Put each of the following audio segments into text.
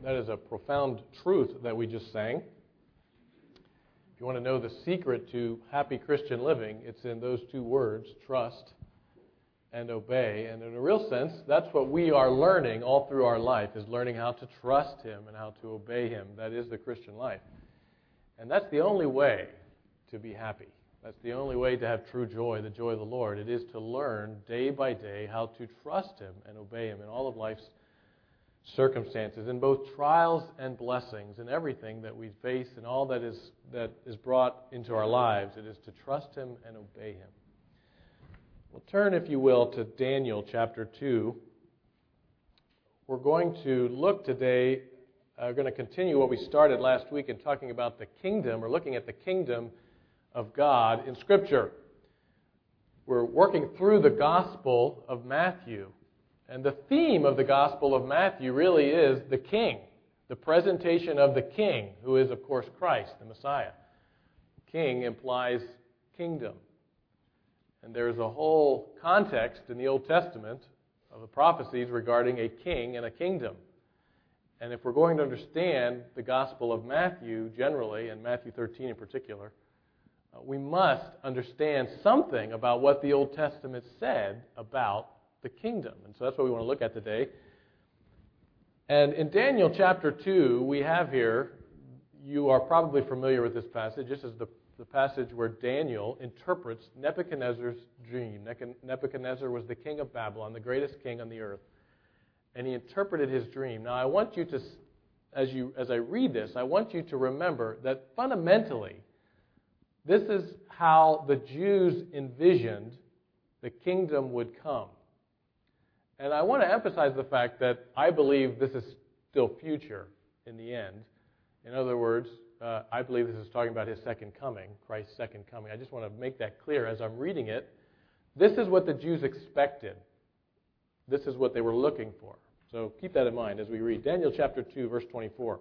That is a profound truth that we just sang. If you want to know the secret to happy Christian living, it's in those two words, trust and obey. And in a real sense, that's what we are learning all through our life, is learning how to trust Him and how to obey Him. That is the Christian life. And that's the only way to be happy. That's the only way to have true joy, the joy of the Lord. It is to learn day by day how to trust Him and obey Him in all of life's circumstances, in both trials and blessings, in everything that we face and all that is brought into our lives. It is to trust Him and obey Him. Well, turn, if you will, to Daniel chapter 2. We're going to look today, going to continue what we started last week in talking about the kingdom, or looking at the kingdom of God in Scripture. We're working through the Gospel of Matthew. And the theme of the Gospel of Matthew really is the King, the presentation of the King, who is, of course, Christ, the Messiah. King implies kingdom. And there's a whole context in the Old Testament of the prophecies regarding a king and a kingdom. And if we're going to understand the Gospel of Matthew generally, and Matthew 13 in particular, we must understand something about what the Old Testament said about the kingdom. And so that's what we want to look at today. And in Daniel chapter 2, we have here, you are probably familiar with this passage. This is the passage where Daniel interprets Nebuchadnezzar's dream. Nebuchadnezzar was the king of Babylon, the greatest king on the earth. And he interpreted his dream. Now I want you to, as I read this, I want you to remember that fundamentally, this is how the Jews envisioned the kingdom would come. And I want to emphasize the fact that I believe this is still future in the end. In other words, I believe this is talking about His second coming, Christ's second coming. I just want to make that clear as I'm reading it. This is what the Jews expected. This is what they were looking for. So keep that in mind as we read. Daniel chapter 2, verse 24.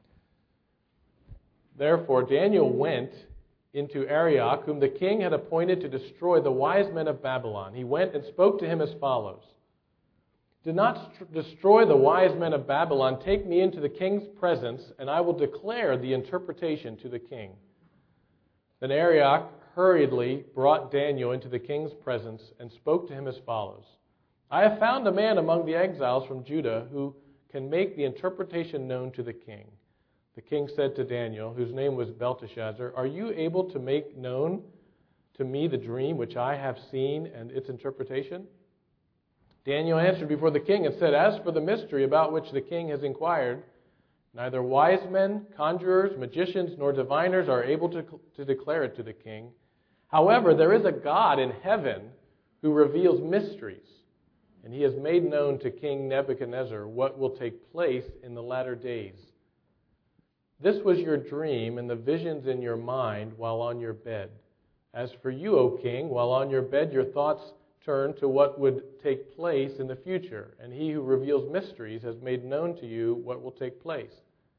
Therefore Daniel went into Arioch, whom the king had appointed to destroy the wise men of Babylon. He went and spoke to him as follows. Do not destroy the wise men of Babylon. Take me into the king's presence, and I will declare the interpretation to the king. Then Arioch hurriedly brought Daniel into the king's presence and spoke to him as follows. I have found a man among the exiles from Judah who can make the interpretation known to the king. The king said to Daniel, whose name was Belteshazzar, Are you able to make known to me the dream which I have seen and its interpretation? Daniel answered before the king and said, As for the mystery about which the king has inquired, neither wise men, conjurers, magicians, nor diviners are able to declare it to the king. However, there is a God in heaven who reveals mysteries, and He has made known to King Nebuchadnezzar what will take place in the latter days. This was your dream and the visions in your mind while on your bed. As for you, O king, while on your bed your thoughts turn to what would take place in the future, and He who reveals mysteries has made known to you what will take place.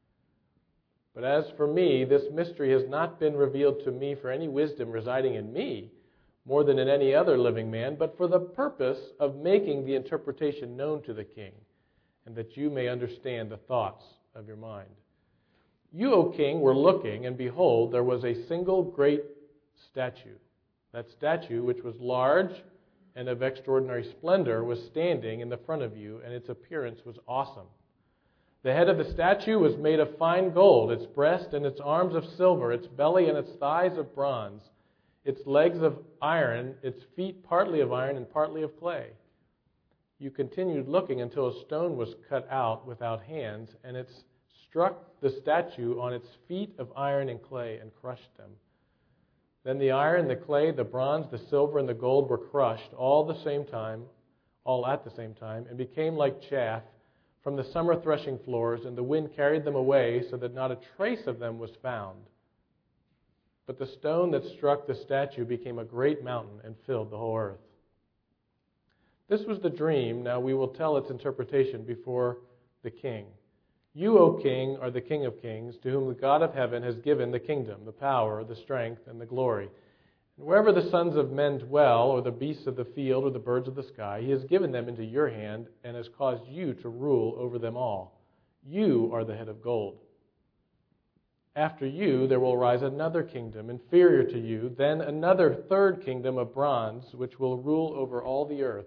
But as for me, this mystery has not been revealed to me for any wisdom residing in me, more than in any other living man, but for the purpose of making the interpretation known to the king, and that you may understand the thoughts of your mind. You, O king, were looking, and behold, there was a single great statue. That statue, which was large and of extraordinary splendor, was standing in the front of you, and its appearance was awesome. The head of the statue was made of fine gold, its breast and its arms of silver, its belly and its thighs of bronze, its legs of iron, its feet partly of iron and partly of clay. You continued looking until a stone was cut out without hands, and it struck the statue on its feet of iron and clay and crushed them. Then the iron, the clay, the bronze, the silver, and the gold were crushed all at the same time, and became like chaff from the summer threshing floors, and the wind carried them away so that not a trace of them was found. But the stone that struck the statue became a great mountain and filled the whole earth. This was the dream. Now we will tell its interpretation before the king. You, O king, are the King of kings, to whom the God of heaven has given the kingdom, the power, the strength, and the glory. And wherever the sons of men dwell, or the beasts of the field, or the birds of the sky, He has given them into your hand and has caused you to rule over them all. You are the head of gold. After you there will rise another kingdom inferior to you, then another third kingdom of bronze, which will rule over all the earth.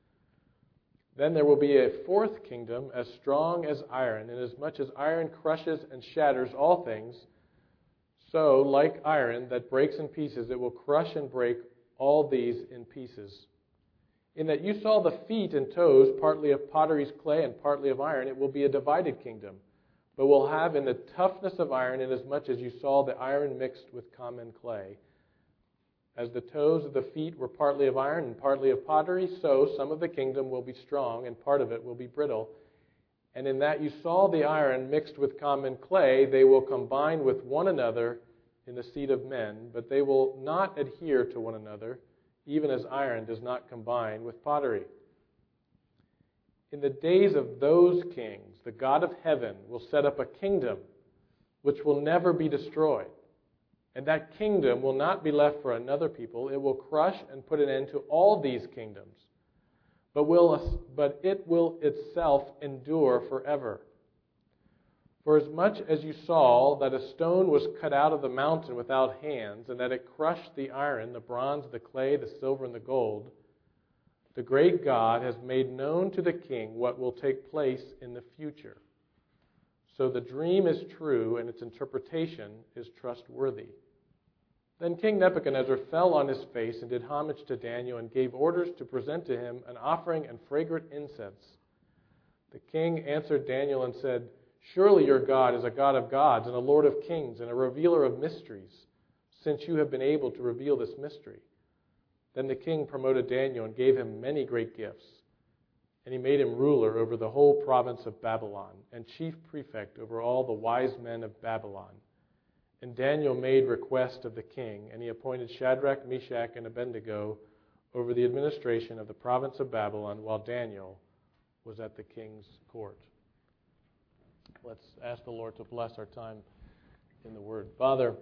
Then there will be a fourth kingdom as strong as iron, inasmuch as iron crushes and shatters all things. So, like iron that breaks in pieces, it will crush and break all these in pieces. In that you saw the feet and toes, partly of pottery's clay and partly of iron, it will be a divided kingdom, but will have in the toughness of iron, inasmuch as you saw the iron mixed with common clay. As the toes of the feet were partly of iron and partly of pottery, so some of the kingdom will be strong and part of it will be brittle. And in that you saw the iron mixed with common clay, they will combine with one another in the seed of men, but they will not adhere to one another, even as iron does not combine with pottery. In the days of those kings, the God of heaven will set up a kingdom which will never be destroyed. And that kingdom will not be left for another people. It will crush and put an end to all these kingdoms. But it will itself endure forever. For as much as you saw that a stone was cut out of the mountain without hands, and that it crushed the iron, the bronze, the clay, the silver, and the gold, the great God has made known to the king what will take place in the future. So the dream is true, and its interpretation is trustworthy. Then King Nebuchadnezzar fell on his face and did homage to Daniel and gave orders to present to him an offering and fragrant incense. The king answered Daniel and said, Surely your God is a God of gods and a Lord of kings and a revealer of mysteries, since you have been able to reveal this mystery. Then the king promoted Daniel and gave him many great gifts. And he made him ruler over the whole province of Babylon and chief prefect over all the wise men of Babylon. And Daniel made request of the king, and he appointed Shadrach, Meshach, and Abednego over the administration of the province of Babylon, while Daniel was at the king's court. Let's ask the Lord to bless our time in the Word. Father,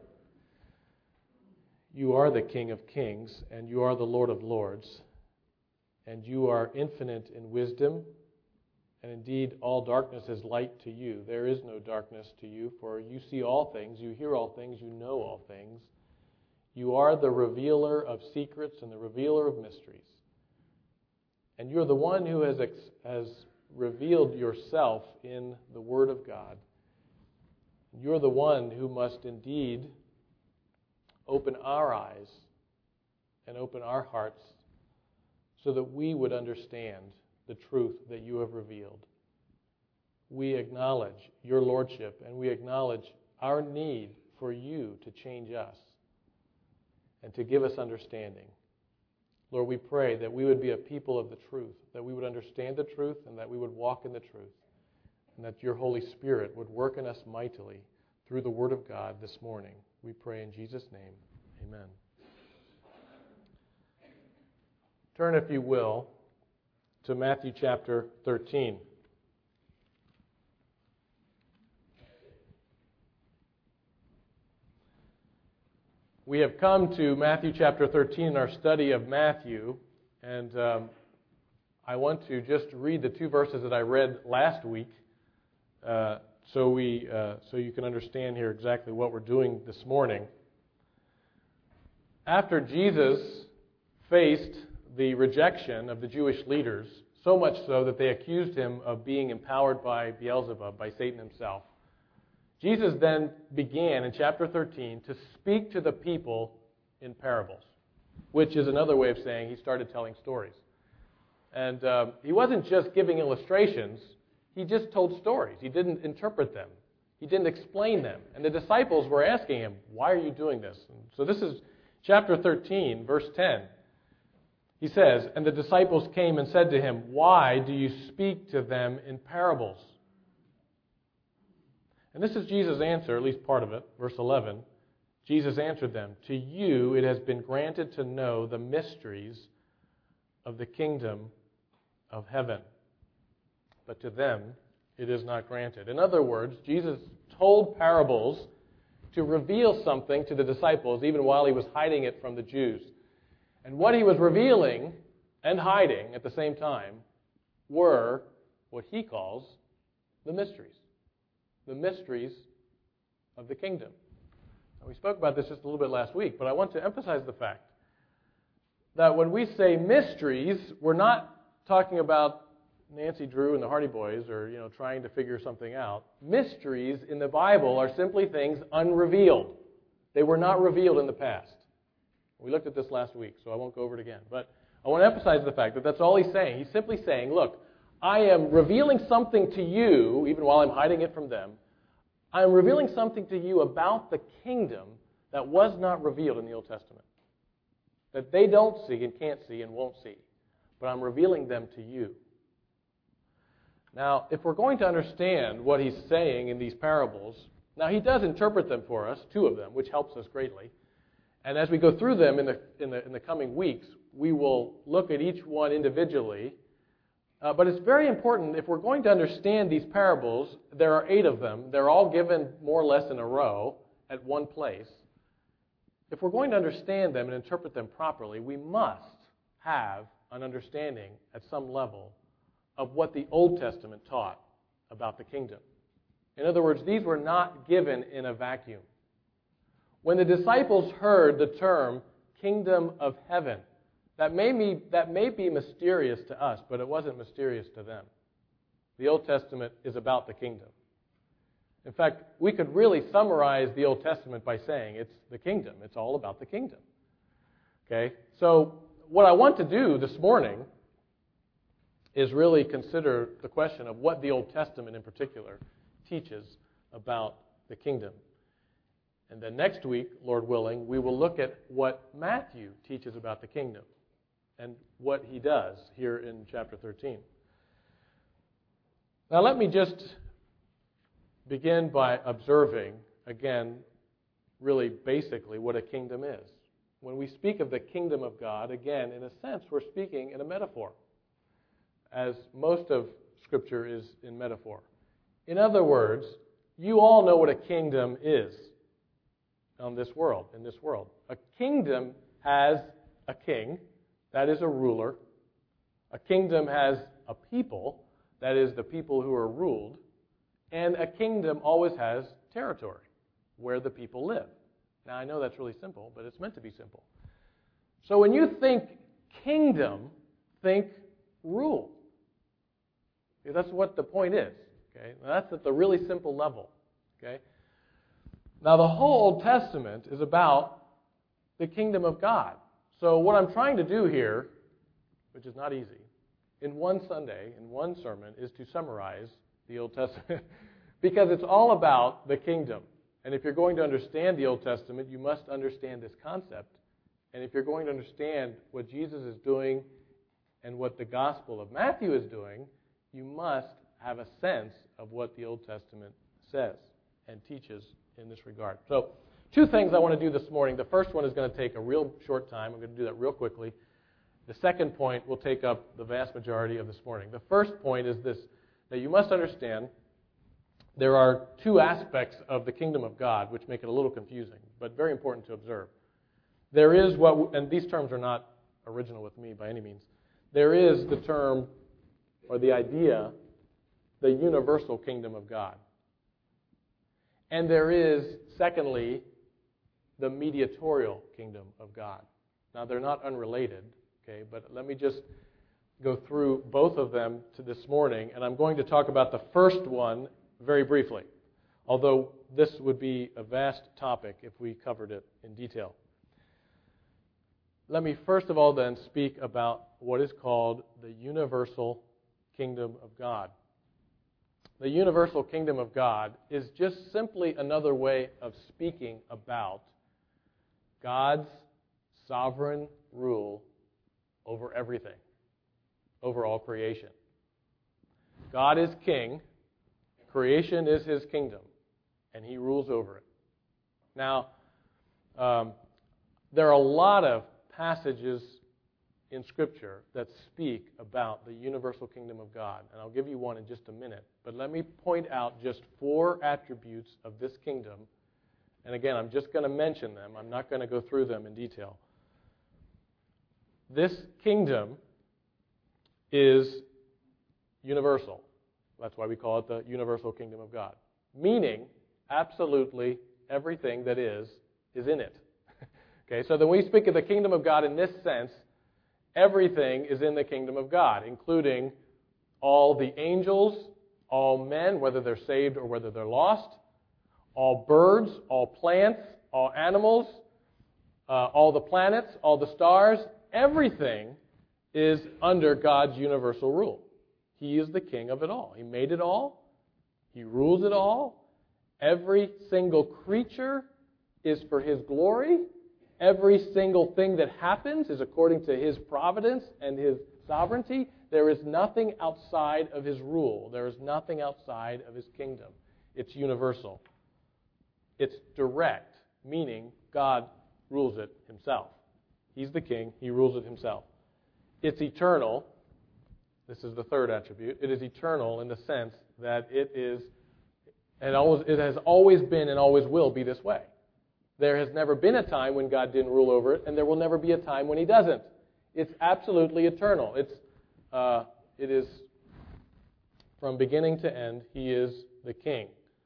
you are the King of kings, and you are the Lord of lords, and you are infinite in wisdom, and indeed all darkness is light to you. There is no darkness to you, for you see all things, you hear all things, you know all things. You are the revealer of secrets and the revealer of mysteries. And you're the one who has revealed yourself in the Word of God. You're the one who must indeed open our eyes and open our hearts so that we would understand the truth that you have revealed. We acknowledge your lordship, and we acknowledge our need for you to change us and to give us understanding. Lord, we pray that we would be a people of the truth, that we would understand the truth, and that we would walk in the truth, and that your Holy Spirit would work in us mightily through the Word of God this morning. We pray in Jesus' name. Amen. Turn, if you will, to Matthew chapter 13. We have come to Matthew chapter 13 in our study of Matthew, and I want to just read the two verses that I read last week so you can understand here exactly what we're doing this morning. After Jesus faced the rejection of the Jewish leaders, so much so that they accused him of being empowered by Beelzebub, by Satan himself, Jesus then began in chapter 13 to speak to the people in parables, which is another way of saying he started telling stories. And he wasn't just giving illustrations, he just told stories. He didn't interpret them. He didn't explain them. And the disciples were asking him, why are you doing this? And so this is chapter 13, verse 10. He says, and the disciples came and said to him, why do you speak to them in parables? And this is Jesus' answer, at least part of it, verse 11. Jesus answered them, to you it has been granted to know the mysteries of the kingdom of heaven, but to them it is not granted. In other words, Jesus told parables to reveal something to the disciples, even while he was hiding it from the Jews. And what he was revealing and hiding at the same time were what he calls the mysteries. the mysteries of the kingdom. Now, we spoke about this just a little bit last week, but I want to emphasize the fact that when we say mysteries, we're not talking about Nancy Drew and the Hardy Boys or, trying to figure something out. Mysteries in the Bible are simply things unrevealed. They were not revealed in the past. We looked at this last week, so I won't go over it again. But I want to emphasize the fact that that's all he's saying. He's simply saying, look, I am revealing something to you, even while I'm hiding it from them. I am revealing something to you about the kingdom that was not revealed in the Old Testament, that they don't see and can't see and won't see. But I'm revealing them to you. Now, if we're going to understand what he's saying in these parables, now he does interpret them for us, 2 of them, which helps us greatly. And as we go through them in the coming weeks, we will look at each one individually. But it's very important, if we're going to understand these parables, there are 8 of them. They're all given more or less in a row at one place. If we're going to understand them and interpret them properly, we must have an understanding at some level of what the Old Testament taught about the kingdom. In other words, these were not given in a vacuum. When the disciples heard the term kingdom of heaven, that may be mysterious to us, but it wasn't mysterious to them. The Old Testament is about the kingdom. In fact, we could really summarize the Old Testament by saying it's the kingdom. It's all about the kingdom. Okay? So what I want to do this morning is really consider the question of what the Old Testament in particular teaches about the kingdom. And then next week, Lord willing, we will look at what Matthew teaches about the kingdom and what he does here in chapter 13. Now let me just begin by observing, again, really basically what a kingdom is. When we speak of the kingdom of God, again, in a sense, we're speaking in a metaphor, as most of Scripture is in metaphor. In other words, you all know what a kingdom is in this world. A kingdom has a king, that is a ruler. A kingdom has a people, that is the people who are ruled. And a kingdom always has territory, where the people live. Now, I know that's really simple, but it's meant to be simple. So when you think kingdom, think rule. Okay, that's what the point is. Okay? Now, that's at the really simple level. Okay? Now, the whole Old Testament is about the kingdom of God. So what I'm trying to do here, which is not easy, in one Sunday, in one sermon, is to summarize the Old Testament because it's all about the kingdom. And if you're going to understand the Old Testament, you must understand this concept. And if you're going to understand what Jesus is doing and what the Gospel of Matthew is doing, you must have a sense of what the Old Testament says and teaches in this regard. So, 2 things I want to do this morning. The first one is going to take a real short time. I'm going to do that real quickly. The second point will take up the vast majority of this morning. The first point is this, that you must understand there are 2 aspects of the kingdom of God which make it a little confusing, but very important to observe. There is and these terms are not original with me by any means. There is the term, or the idea, the universal kingdom of God. And there is, secondly, the mediatorial kingdom of God. Now, they're not unrelated, okay, but let me just go through both of them to this morning, and I'm going to talk about the first one very briefly, although this would be a vast topic if we covered it in detail. Let me first of all then speak about what is called the universal kingdom of God. The universal kingdom of God is just simply another way of speaking about God's sovereign rule over everything, over all creation. God is king. Creation is his kingdom, and he rules over it. Now, there are a lot of passages in Scripture that speak about the universal kingdom of God, and I'll give you one in just a minute. But let me point out just 4 attributes of this kingdom, and again, I'm just going to mention them. I'm not going to go through them in detail. This kingdom is universal. That's why we call it the universal kingdom of God. meaning absolutely everything that is in it. Okay, so when we speak of the kingdom of God in this sense, everything is in the kingdom of God, including all the angels, all men, whether they're saved or whether they're lost, all birds, all plants, all animals, all the planets, all the stars. Everything is under God's universal rule. He is the king of it all. He made it all. He rules it all. Every single creature is for His glory. Every single thing that happens is according to His providence and His sovereignty. There is nothing outside of His rule. There is nothing outside of His kingdom. It's universal. It's direct, meaning God rules it Himself. He's the king. He rules it Himself. It's eternal. This is the third attribute. It is eternal in the sense that it has always been and always will be this way. There has never been a time when God didn't rule over it, and there will never be a time when He doesn't. It's absolutely eternal. It is from beginning to end, He is the king.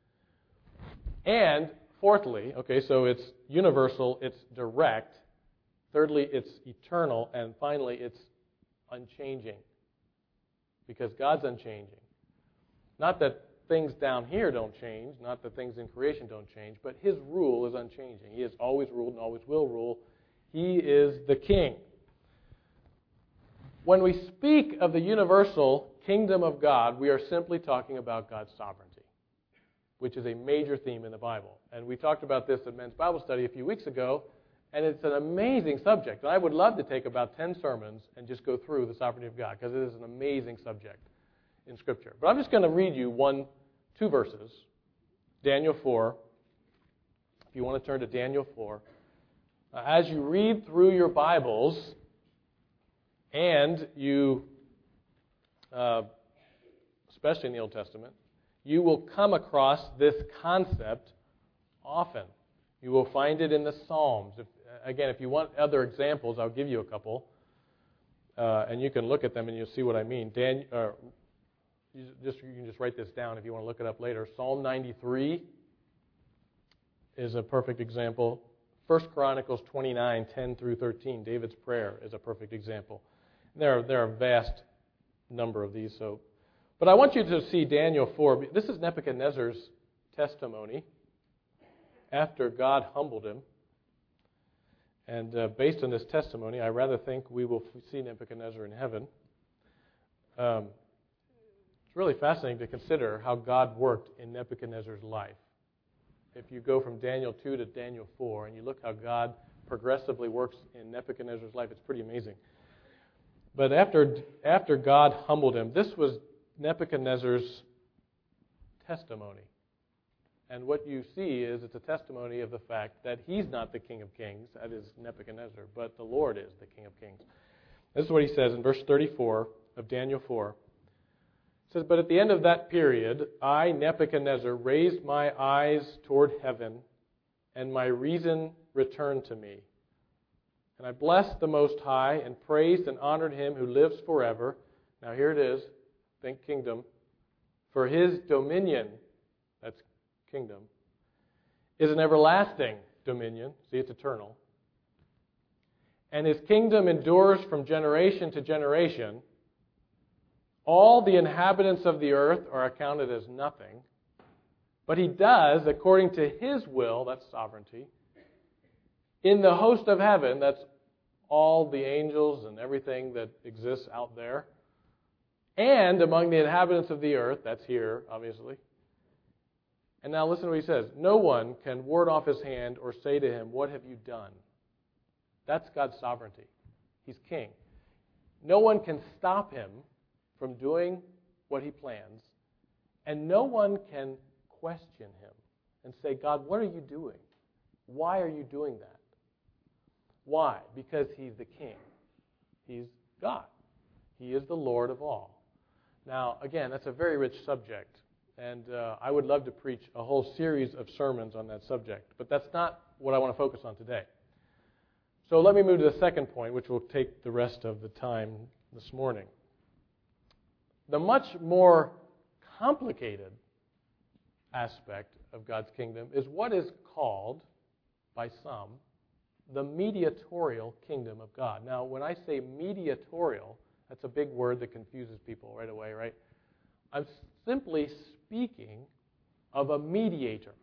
And fourthly, okay, so it's universal, it's direct. Thirdly, it's eternal. And finally, it's unchanging. Because God's unchanging. Not that things down here don't change, not that things in creation don't change, but His rule is unchanging. He has always ruled and always will rule. He is the king. When we speak of the universal kingdom of God, we are simply talking about God's sovereignty, which is a major theme in the Bible. And we talked about this at Men's Bible Study a few weeks ago, and it's an amazing subject. And I would love to take about 10 sermons and just go through the sovereignty of God, because it is an amazing subject in Scripture. But I'm just going to read you two verses. Daniel 4. If you want to turn to Daniel 4. As you read through your Bibles, and you, especially in the Old Testament, you will come across this concept often. You will find it in the Psalms. If you want other examples, I'll give you a couple. And you can look at them and you'll see what I mean. You can just write this down if you want to look it up later. Psalm 93 is a perfect example. 1 Chronicles 29, 10 through 13, David's prayer is a perfect example. There are a vast number of these. But I want you to see Daniel 4. This is Nebuchadnezzar's testimony after God humbled him. And based on this testimony, I rather think we will see Nebuchadnezzar in heaven. It's really fascinating to consider how God worked in Nebuchadnezzar's life. If you go from Daniel 2 to Daniel 4 and you look how God progressively works in Nebuchadnezzar's life, it's pretty amazing. But after God humbled him, this was Nebuchadnezzar's testimony. And what you see is it's a testimony of the fact that he's not the King of Kings, that is Nebuchadnezzar, but the Lord is the King of Kings. This is what he says in verse 34 of Daniel 4. It says, "But at the end of that period, I, Nebuchadnezzar, raised my eyes toward heaven, and my reason returned to me. And I blessed the Most High and praised and honored Him who lives forever." Now here it is. Think kingdom. "For His dominion," that's kingdom, "is an everlasting dominion." See, it's eternal. "And His kingdom endures from generation to generation. All the inhabitants of the earth are accounted as nothing. But He does, according to His will," that's sovereignty, "in the host of heaven," that's all the angels and everything that exists out there, "and among the inhabitants of the earth," that's here, obviously. And now listen to what he says. "No one can ward off His hand or say to Him, 'What have you done?'" That's God's sovereignty. He's king. No one can stop Him from doing what He plans, and no one can question Him and say, "God, what are you doing? Why are you doing that?" Why? Because He's the king. He's God. He is the Lord of all. Now, again, that's a very rich subject, and I would love to preach a whole series of sermons on that subject, but that's not what I want to focus on today. So let me move to the second point, which will take the rest of the time this morning. The much more complicated aspect of God's kingdom is what is called, by some, the mediatorial kingdom of God. Now, when I say mediatorial, that's a big word that confuses people right away, right? I'm simply speaking of a mediator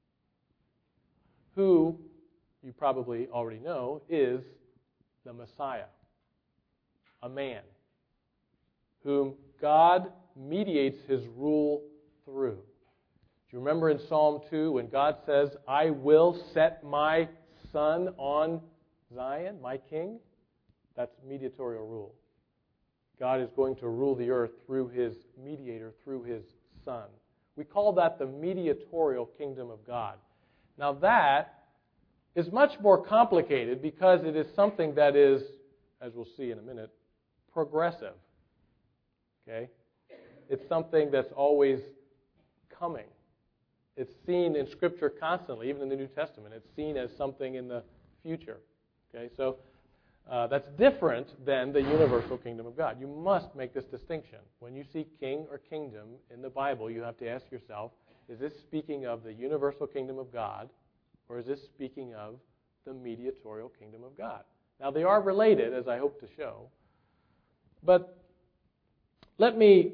who, you probably already know, is the Messiah, a man whom God mediates his rule through. Do you remember in Psalm 2 when God says, I will set my son on Zion, my king? That's mediatorial rule. God is going to rule the earth through his mediator, through his son. We call that the mediatorial kingdom of God. Now that is much more complicated because it is something that is, as we'll see in a minute, progressive. Okay? It's something that's always coming. It's seen in Scripture constantly, even in the New Testament. It's seen as something in the future. Okay, so that's different than the universal kingdom of God. You must make this distinction. When you see king or kingdom in the Bible, you have to ask yourself, is this speaking of the universal kingdom of God, or is this speaking of the mediatorial kingdom of God? Now, they are related, as I hope to show, but let me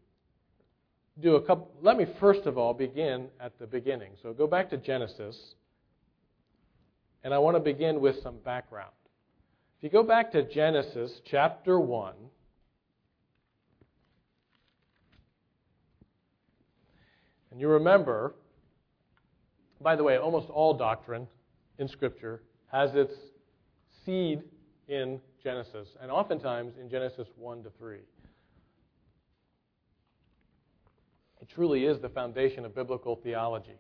first of all begin at the beginning. So go back to Genesis, and I want to begin with some background. If you go back to Genesis chapter 1, and you remember, by the way, almost all doctrine in Scripture has its seed in Genesis, and oftentimes in Genesis 1 to 3. It truly is the foundation of biblical theology.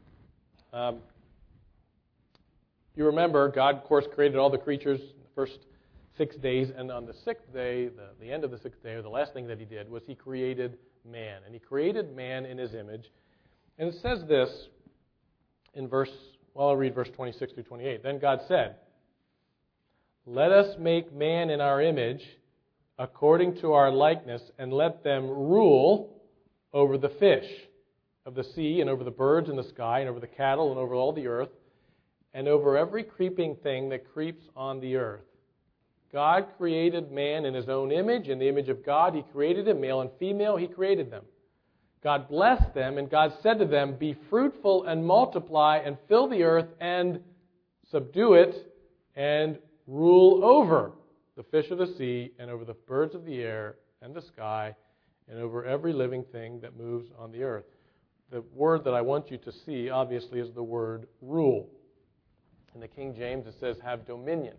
You remember, God, of course, created all the creatures in the first 6 days, and on the sixth day, the end of the sixth day, or the last thing that he did, was he created man. And he created man in his image. And it says this in I'll read verse 26 through 28. Then God said, let us make man in our image, according to our likeness, and let them rule over the fish of the sea, and over the birds in the sky, and over the cattle, and over all the earth, and over every creeping thing that creeps on the earth. God created man in his own image. In the image of God, he created him. Male and female, he created them. God blessed them, and God said to them, be fruitful and multiply, and fill the earth, and subdue it, and rule over the fish of the sea, and over the birds of the air, and the sky, and over every living thing that moves on the earth. The word that I want you to see, obviously, is the word rule. In the King James, it says, have dominion.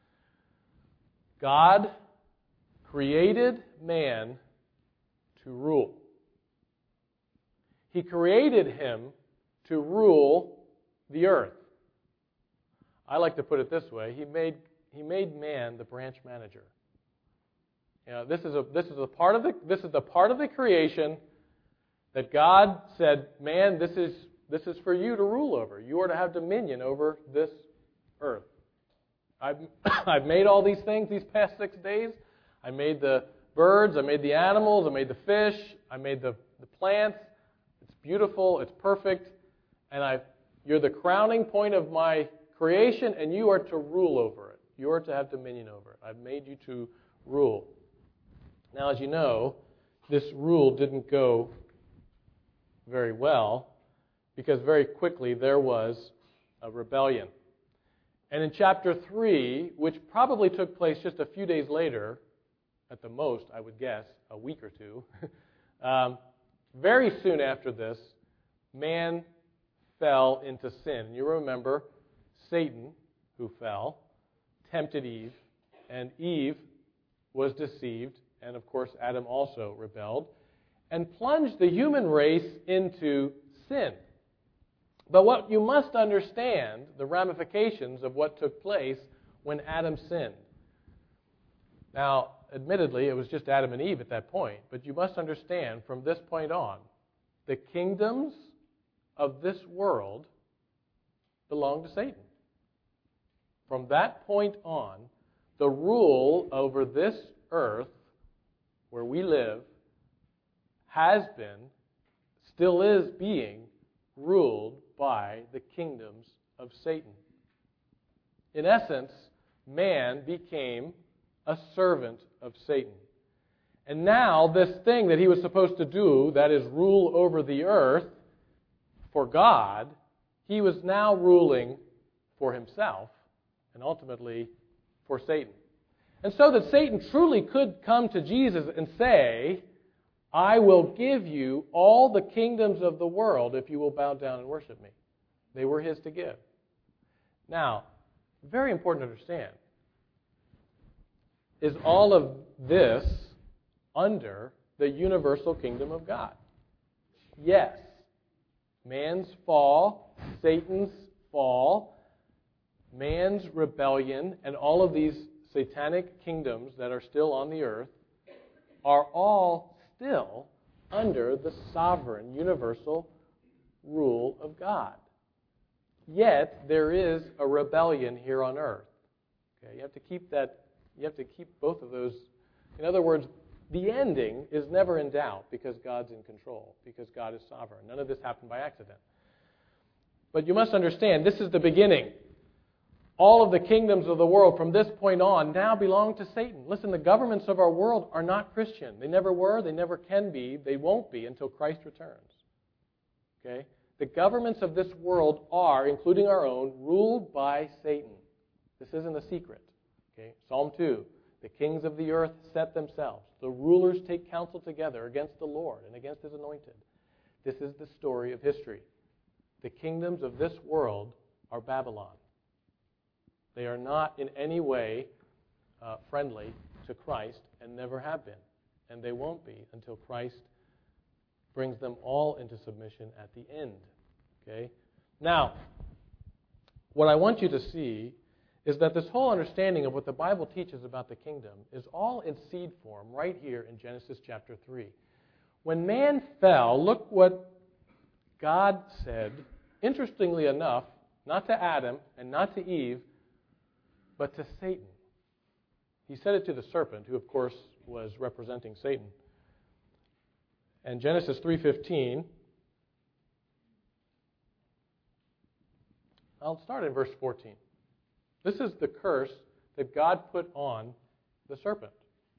God created man to rule. He created him to rule the earth. I like to put it this way. He made man the branch manager. You know, this is the part of the creation that God said, man, this is for you to rule over. You are to have dominion over this earth. I've made all these things these past 6 days. I made the birds, I made the animals, I made the fish, I made the plants. It's beautiful, it's perfect, and you're the crowning point of my creation, and you are to rule over it. You are to have dominion over it. I've made you to rule. Now, as you know, this rule didn't go very well because very quickly there was a rebellion. And in chapter 3, which probably took place just a few days later, at the most, I would guess, a week or two, very soon after this, man fell into sin. And you remember Satan, who fell, tempted Eve, and Eve was deceived, and of course Adam also rebelled, and plunged the human race into sin. But what you must understand, the ramifications of what took place when Adam sinned. Now, admittedly, it was just Adam and Eve at that point, but you must understand from this point on, the kingdoms of this world belong to Satan. From that point on, the rule over this earth where we live has been, still is being, ruled by the kingdoms of Satan. In essence, man became a servant of Satan. And now this thing that he was supposed to do, that is rule over the earth for God, he was now ruling for himself and ultimately for Satan. And so that Satan truly could come to Jesus and say, I will give you all the kingdoms of the world if you will bow down and worship me. They were his to give. Now, very important to understand, is all of this under the universal kingdom of God? Yes. Man's fall, Satan's fall, man's rebellion, and all of these satanic kingdoms that are still on the earth are all still under the sovereign, universal rule of God. Yet there is a rebellion here on earth. Okay, you have to keep that. You have to keep both of those. In other words, the ending is never in doubt because God's in control, because God is sovereign. None of this happened by accident. But you must understand, this is the beginning. All of the kingdoms of the world from this point on now belong to Satan. Listen, the governments of our world are not Christian. They never were, they never can be, they won't be until Christ returns. Okay? The governments of this world are, including our own, ruled by Satan. This isn't a secret. Okay? Psalm 2, the kings of the earth set themselves. The rulers take counsel together against the Lord and against his anointed. This is the story of history. The kingdoms of this world are Babylon. They are not in any way friendly to Christ and never have been. And they won't be until Christ brings them all into submission at the end. Okay? Now, what I want you to see is that this whole understanding of what the Bible teaches about the kingdom is all in seed form right here in Genesis chapter 3. When man fell, look what God said, interestingly enough, not to Adam and not to Eve, but to Satan. He said it to the serpent, who of course was representing Satan. And Genesis 3:15, I'll start in verse 14. This is the curse that God put on the serpent.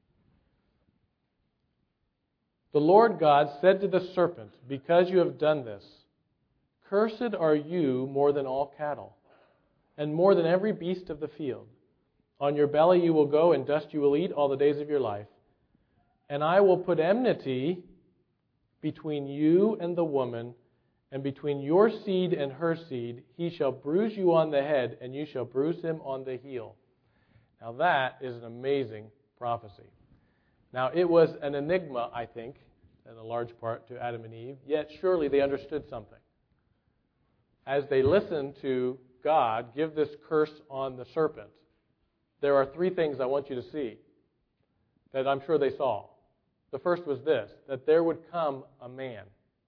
The Lord God said to the serpent, because you have done this, cursed are you more than all cattle, and more than every beast of the field. On your belly you will go, and dust you will eat all the days of your life. And I will put enmity between you and the woman, and between your seed and her seed. He shall bruise you on the head, and you shall bruise him on the heel. Now that is an amazing prophecy. Now it was an enigma, I think, in a large part to Adam and Eve, yet surely they understood something. As they listened to God give this curse on the serpent, there are three things I want you to see that I'm sure they saw. The first was this, that there would come a man.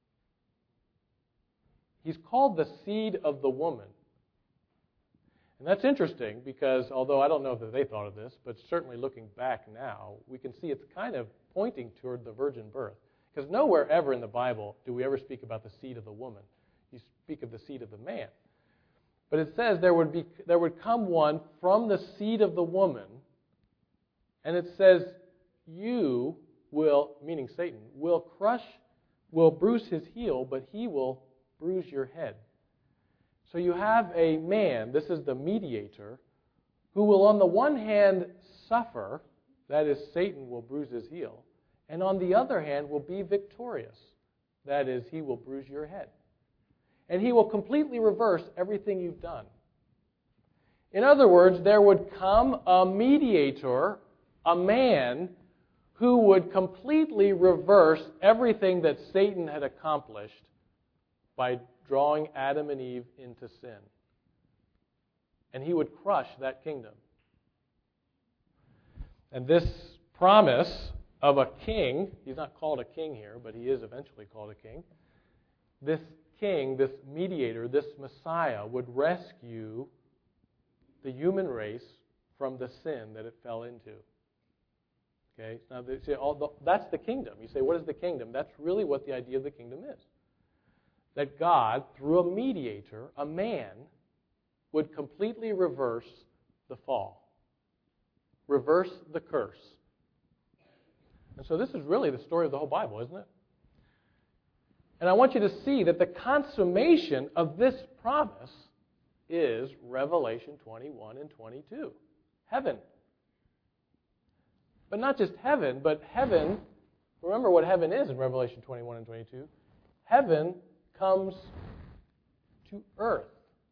He's called the seed of the woman. And that's interesting because, although I don't know that they thought of this, but certainly looking back now, we can see it's kind of pointing toward the virgin birth. Because nowhere ever in the Bible do we ever speak about the seed of the woman. You speak of the seed of the man. But it says there would come one from the seed of the woman, and it says you will, meaning Satan, will bruise his heel, but he will bruise your head. So you have a man, this is the mediator, who will on the one hand suffer, that is Satan will bruise his heel, and on the other hand will be victorious, that is he will bruise your head. And he will completely reverse everything you've done. In other words, there would come a mediator, a man, who would completely reverse everything that Satan had accomplished by drawing Adam and Eve into sin. And he would crush that kingdom. And this promise of a king, he's not called a king here, but he is eventually called a king. This king, this mediator, this Messiah would rescue the human race from the sin that it fell into. Okay, now that's the kingdom. You say, what is the kingdom? That's really what the idea of the kingdom is. that God, through a mediator, a man, would completely reverse the fall, reverse the curse. And so this is really the story of the whole Bible, isn't it? And I want you to see that the consummation of this promise is Revelation 21 and 22. Heaven. But not just heaven, but heaven, remember what heaven is in Revelation 21 and 22. Heaven comes to earth.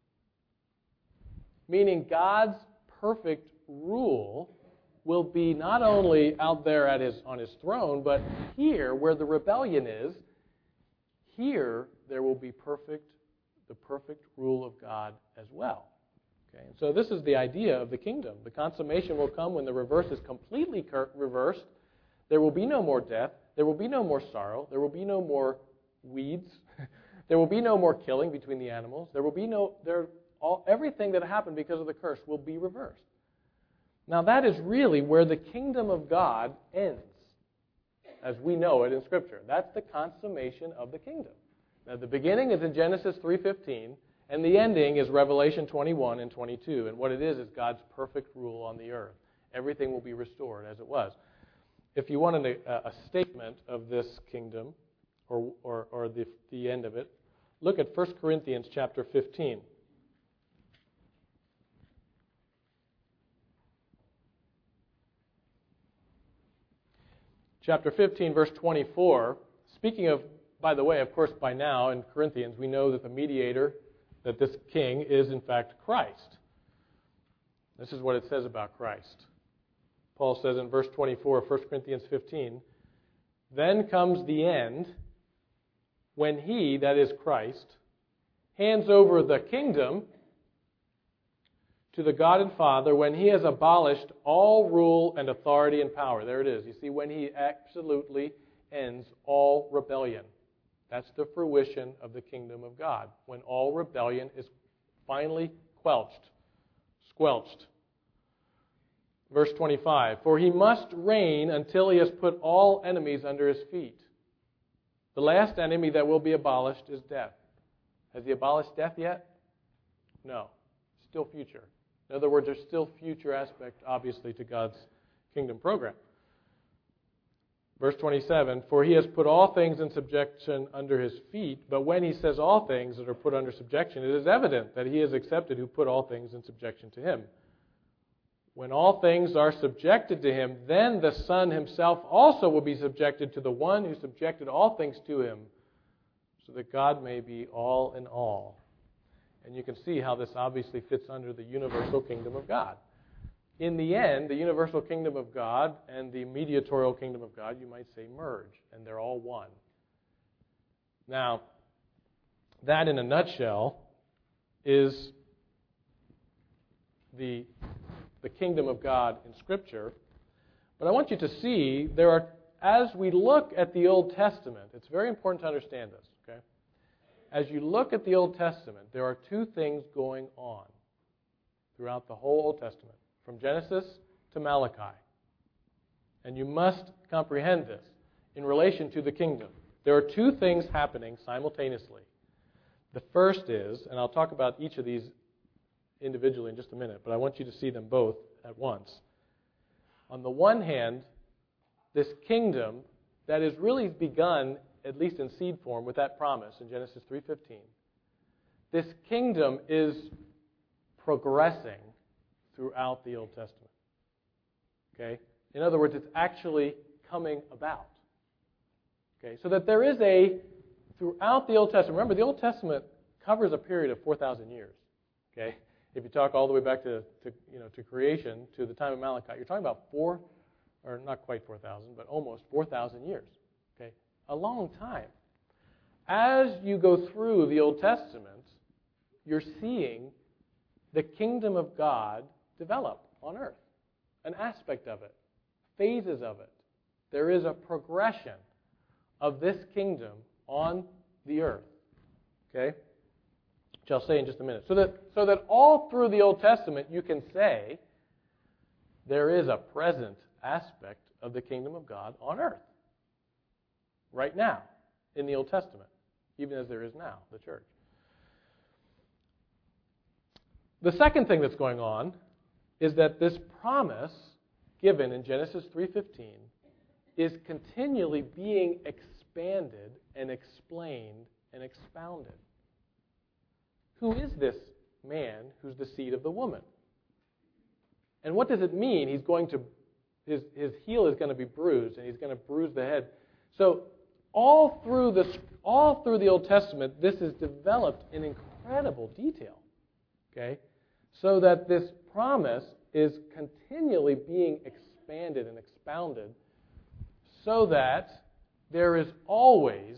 Meaning God's perfect rule will be not only out there on his throne, but here where the rebellion is, here there will be the perfect rule of God as well. Okay? And so this is the idea of the kingdom. The consummation will come when the reverse is completely reversed. There will be no more death. There will be no more sorrow. There will be no more weeds. There will be no more killing between the animals. There will be everything that happened because of the curse will be reversed. Now that is really where the kingdom of God ends, as we know it in Scripture. That's the consummation of the kingdom. Now the beginning is in Genesis 3:15, and the ending is Revelation 21 and 22. And what it is God's perfect rule on the earth. Everything will be restored as it was. If you wanted a statement of this kingdom, or the end of it, look at 1 Corinthians chapter 15. Chapter 15, verse 24, speaking of, by the way, of course, by now in Corinthians, we know that the mediator, that this king is in fact Christ. This is what it says about Christ. Paul says in verse 24 of 1 Corinthians 15, "Then comes the end, when he, that is Christ, hands over the kingdom to the God and Father, when he has abolished all rule and authority and power." There it is. You see, when he absolutely ends all rebellion. That's the fruition of the kingdom of God, when all rebellion is finally squelched. Verse 25, "For he must reign until he has put all enemies under his feet." The last enemy that will be abolished is death. Has he abolished death yet? No. Still future. In other words, there's still future aspect, obviously, to God's kingdom program. Verse 27, "For he has put all things in subjection under his feet." But when he says all things that are put under subjection, it is evident that he is accepted who put all things in subjection to him. When all things are subjected to him, then the Son himself also will be subjected to the one who subjected all things to him, so that God may be all in all. And you can see how this obviously fits under the universal kingdom of God. In the end, the universal kingdom of God and the mediatorial kingdom of God, you might say, merge, and they're all one. Now, that in a nutshell is the kingdom of God in Scripture. But I want you to see, as we look at the Old Testament, it's very important to understand this, okay? As you look at the Old Testament, there are two things going on throughout the whole Old Testament, from Genesis to Malachi. And you must comprehend this in relation to the kingdom. There are two things happening simultaneously. The first is, and I'll talk about each of these individually in just a minute, but I want you to see them both at once. On the one hand, this kingdom that is really begun, at least in seed form, with that promise in Genesis 3:15. This kingdom is progressing throughout the Old Testament. Okay? In other words, it's actually coming about. Okay? So that there is throughout the Old Testament, remember the Old Testament covers a period of 4,000 years. Okay? If you talk all the way back to creation, to the time of Malachi, you're talking about not quite 4,000, but almost 4,000 years. Okay? A long time. As you go through the Old Testament, you're seeing the kingdom of God develop on earth. An aspect of it. Phases of it. There is a progression of this kingdom on the earth. Okay? Which I'll say in just a minute. So that all through the Old Testament you can say there is a present aspect of the kingdom of God on earth. Right now, in the Old Testament. even as there is now, the church. The second thing that's going on is that this promise given in Genesis 3:15 is continually being expanded and explained and expounded. Who is this man who's the seed of the woman? And what does it mean? His heel is going to be bruised, and he's going to bruise the head. So all through the Old Testament, this is developed in incredible detail. Okay, so that this promise is continually being expanded and expounded, so that there is always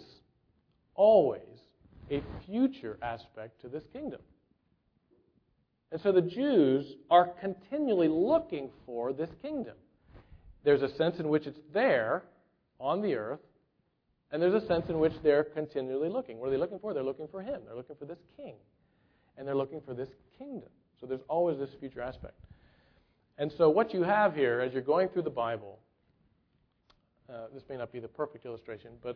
a future aspect to this kingdom. And so the Jews are continually looking for this kingdom. There's a sense in which it's there on the earth, and there's a sense in which they're continually looking. What are they looking for? They're looking for Him. They're looking for this king. And they're looking for this kingdom. So there's always this future aspect. And so what you have here, as you're going through the Bible, this may not be the perfect illustration, but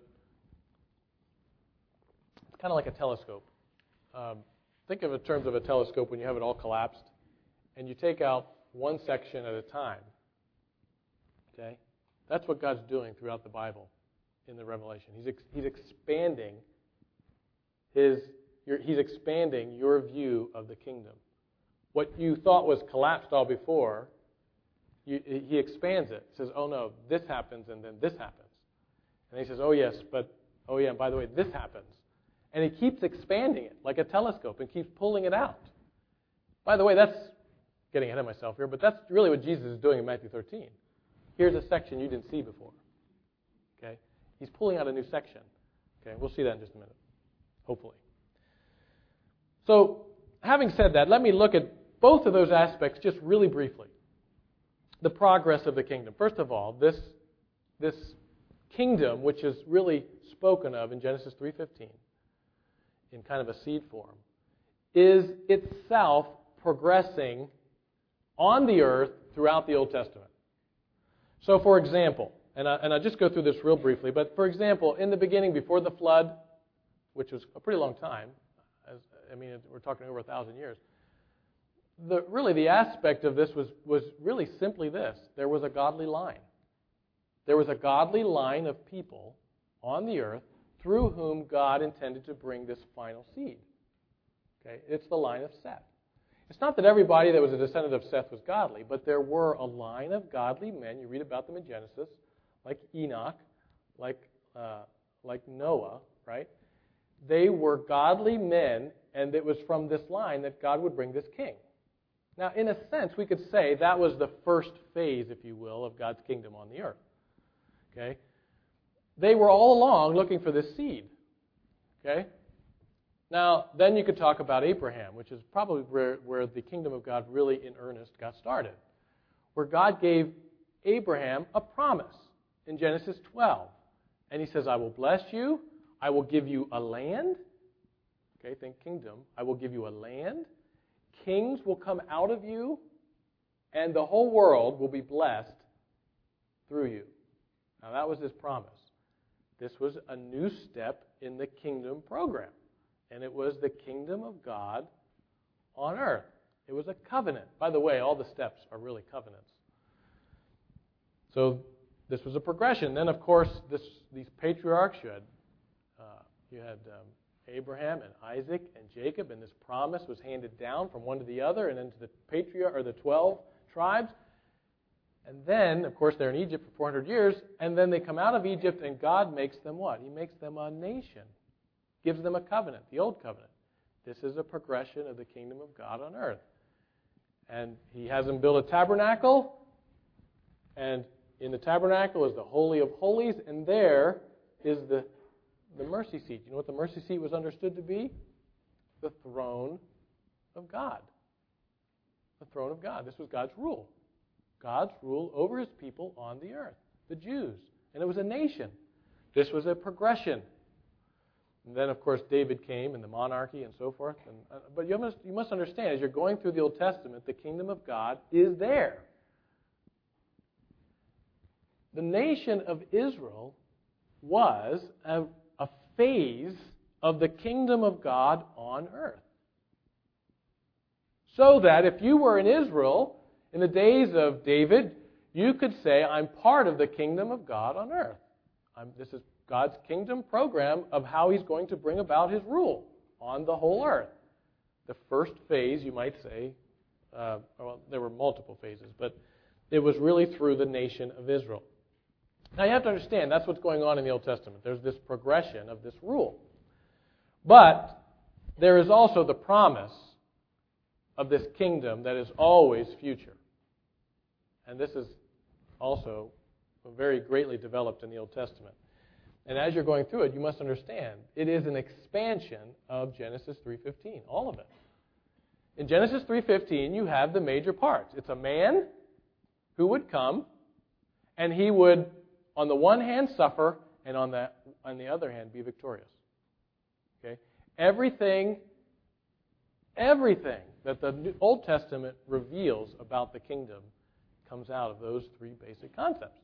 it's kind of like a telescope. Think of it in terms of a telescope when you have it all collapsed, and you take out one section at a time. Okay? That's what God's doing throughout the Bible in the Revelation. He's expanding He's expanding your view of the kingdom. What you thought was collapsed all before, He expands it. He says, oh no, this happens, and then this happens. And He says, oh yes, and by the way, this happens. And He keeps expanding it like a telescope and keeps pulling it out. By the way, that's getting ahead of myself here, but that's really what Jesus is doing in Matthew 13. Here's a section you didn't see before. Okay? He's pulling out a new section. Okay? We'll see that in just a minute, hopefully. So, having said that, let me look at both of those aspects just really briefly. The progress of the kingdom. First of all, this kingdom, which is really spoken of in Genesis 3:15, in kind of a seed form, is itself progressing on the earth throughout the Old Testament. So, for example, and I'll just go through this real briefly, but for example, in the beginning, before the flood, which was a pretty long time, we're talking over 1,000 years, the aspect of this was really simply this. There was a godly line. There was a godly line of people on the earth through whom God intended to bring this final seed. Okay? It's the line of Seth. It's not that everybody that was a descendant of Seth was godly, but there were a line of godly men. You read about them in Genesis, like Enoch, like Noah, right? They were godly men, and it was from this line that God would bring this king. Now, in a sense, we could say that was the first phase, if you will, of God's kingdom on the earth. Okay? They were all along looking for this seed. Okay? Now, then you could talk about Abraham, which is probably where the kingdom of God really in earnest got started, where God gave Abraham a promise in Genesis 12. And He says, I will bless you. I will give you a land. Okay, think kingdom. I will give you a land. Kings will come out of you, and the whole world will be blessed through you. Now, that was His promise. This was a new step in the kingdom program. And it was the kingdom of God on earth. It was a covenant. By the way, all the steps are really covenants. So this was a progression. Then, of course, these patriarchs, you had Abraham and Isaac and Jacob, and this promise was handed down from one to the other, and then to the 12 tribes. And then, of course, they're in Egypt for 400 years, and then they come out of Egypt, and God makes them what? He makes them a nation. Gives them a covenant, the old covenant. This is a progression of the kingdom of God on earth. And He has them build a tabernacle, and in the tabernacle is the Holy of Holies, and there is the mercy seat. You know what the mercy seat was understood to be? The throne of God. The throne of God. This was God's rule. God's rule over His people on the earth, the Jews. And it was a nation. This was a progression. And then, of course, David came and the monarchy and so forth. But you must understand, as you're going through the Old Testament, the kingdom of God is there. The nation of Israel was a phase of the kingdom of God on earth. So that if you were in Israel in the days of David, you could say, I'm part of the kingdom of God on earth. This is God's kingdom program of how He's going to bring about His rule on the whole earth. The first phase, you might say, well, there were multiple phases, but it was really through the nation of Israel. Now you have to understand, that's what's going on in the Old Testament. There's this progression of this rule. But there is also the promise of this kingdom that is always future. And this is also very greatly developed in the Old Testament. And as you're going through it, you must understand, it is an expansion of Genesis 3:15, all of it. In Genesis 3:15, you have the major parts. It's a man who would come, and he would, on the one hand, suffer, and on the other hand, be victorious. Okay? Everything that the Old Testament reveals about the kingdom comes out of those three basic concepts.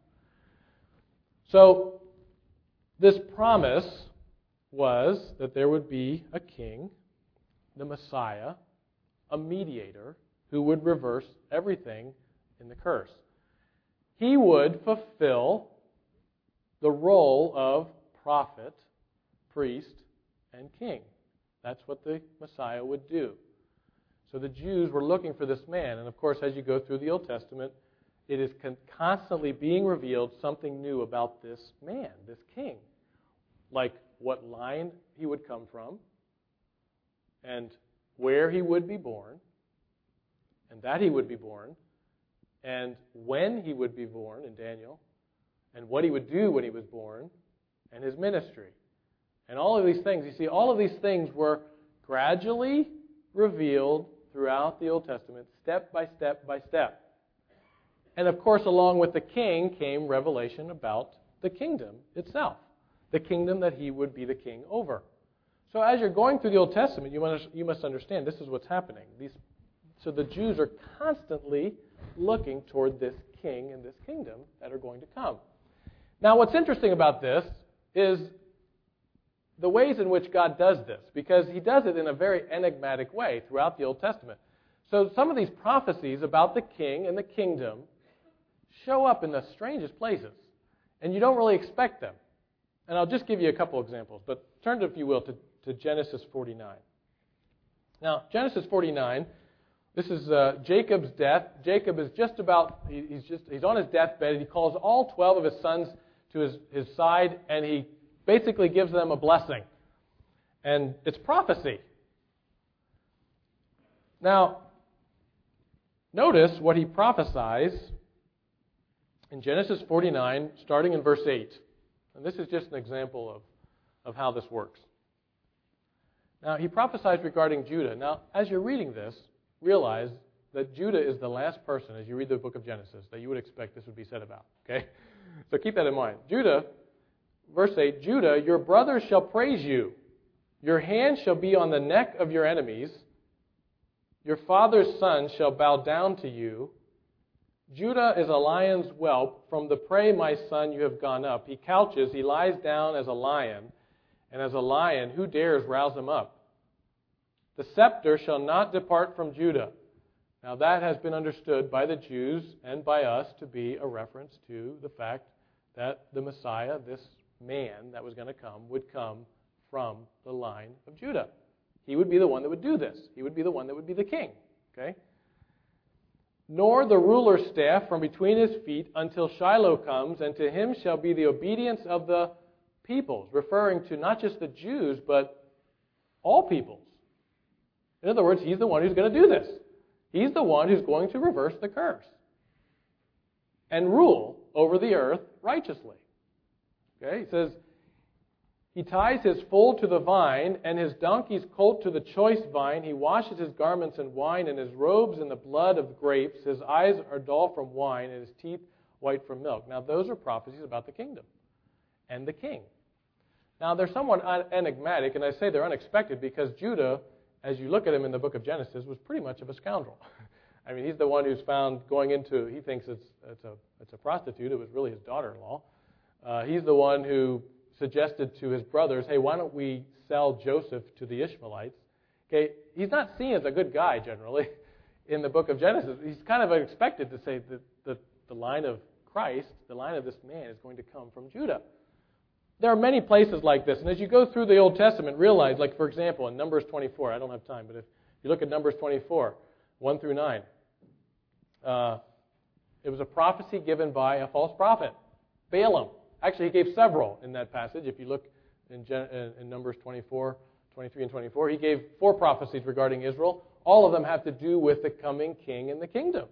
So, this promise was that there would be a king, the Messiah, a mediator, who would reverse everything in the curse. He would fulfill the role of prophet, priest, and king. That's what the Messiah would do. So the Jews were looking for this man. And of course, as you go through the Old Testament, it is constantly being revealed something new about this man, this king. Like what line he would come from, and where he would be born, and that he would be born, and when he would be born in Daniel, and what he would do when he was born, and his ministry. And all of these things, you see, all of these things were gradually revealed throughout the Old Testament, step by step by step. And of course, along with the king came revelation about the kingdom itself, the kingdom that he would be the king over. So as you're going through the Old Testament, you must understand this is what's happening. So the Jews are constantly looking toward this king and this kingdom that are going to come. Now, what's interesting about this is the ways in which God does this, because He does it in a very enigmatic way throughout the Old Testament. So some of these prophecies about the king and the kingdom show up in the strangest places, and you don't really expect them. And I'll just give you a couple examples, but turn, if you will, to Genesis 49. Now, Genesis 49, this is Jacob's death. Jacob is just about, he's on his deathbed, and he calls all 12 of his sons to his side, and he basically gives them a blessing. And it's prophecy. Now, notice what he prophesies in Genesis 49, starting in verse 8. And this is just an example of how this works. Now, he prophesies regarding Judah. Now, as you're reading this, realize that Judah is the last person, as you read the book of Genesis, that you would expect this would be said about. Okay? So keep that in mind. Judah, verse 8, Judah, your brothers shall praise you. Your hand shall be on the neck of your enemies. Your father's son shall bow down to you. Judah is a lion's whelp. From the prey, my son, you have gone up. He couches, he lies down as a lion, and as a lion, who dares rouse him up? The scepter shall not depart from Judah. Now that has been understood by the Jews and by us to be a reference to the fact that the Messiah, this man that was going to come, would come from the line of Judah. He would be the one that would do this. He would be the one that would be the king. Okay? Nor the ruler's staff from between his feet until Shiloh comes, and to him shall be the obedience of the peoples, referring to not just the Jews, but all peoples. In other words, he's the one who's going to do this. He's the one who's going to reverse the curse and rule over the earth righteously. Okay? He says, he ties his foal to the vine, and his donkey's colt to the choice vine. He washes his garments in wine, and his robes in the blood of grapes. His eyes are dull from wine, and his teeth white from milk. Now, those are prophecies about the kingdom and the king. Now, they're somewhat enigmatic, and I say they're unexpected because Judah, as you look at him in the book of Genesis, was pretty much of a scoundrel. I mean, he's the one who's found going into, he thinks it's a prostitute. It was really his daughter-in-law. He's the one who suggested to his brothers, hey, why don't we sell Joseph to the Ishmaelites? Okay, he's not seen as a good guy generally in the book of Genesis. He's kind of expected to say that the line of Christ, the line of this man, is going to come from Judah. There are many places like this. And as you go through the Old Testament, realize, like for example, in Numbers 24, I don't have time, but if you look at Numbers 24, 1 through 9, it was a prophecy given by a false prophet, Balaam. Actually, he gave several in that passage. If you look in Numbers 24, 23, and 24, he gave 4 prophecies regarding Israel. All of them have to do with the coming king and the kingdom.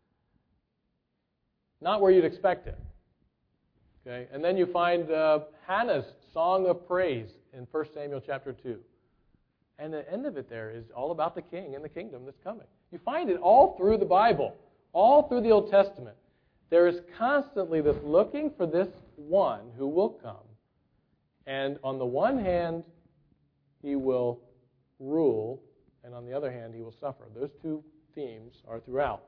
Not where you'd expect it. Okay? And then you find Hannah's song of praise in 1 Samuel chapter 2. And the end of it there is all about the king and the kingdom that's coming. You find it all through the Bible, all through the Old Testament. There is constantly this looking for this one who will come. And on the one hand, he will rule, and on the other hand, he will suffer. Those two themes are throughout.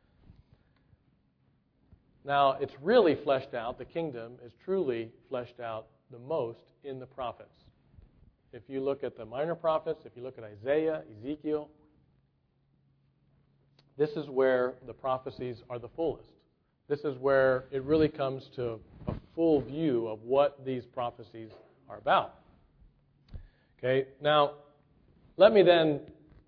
Now, it's really fleshed out. The kingdom is truly fleshed out the most in the prophets. If you look at the minor prophets, if you look at Isaiah, Ezekiel, this is where the prophecies are the fullest. This is where it really comes to a full view of what these prophecies are about. Okay, now, let me then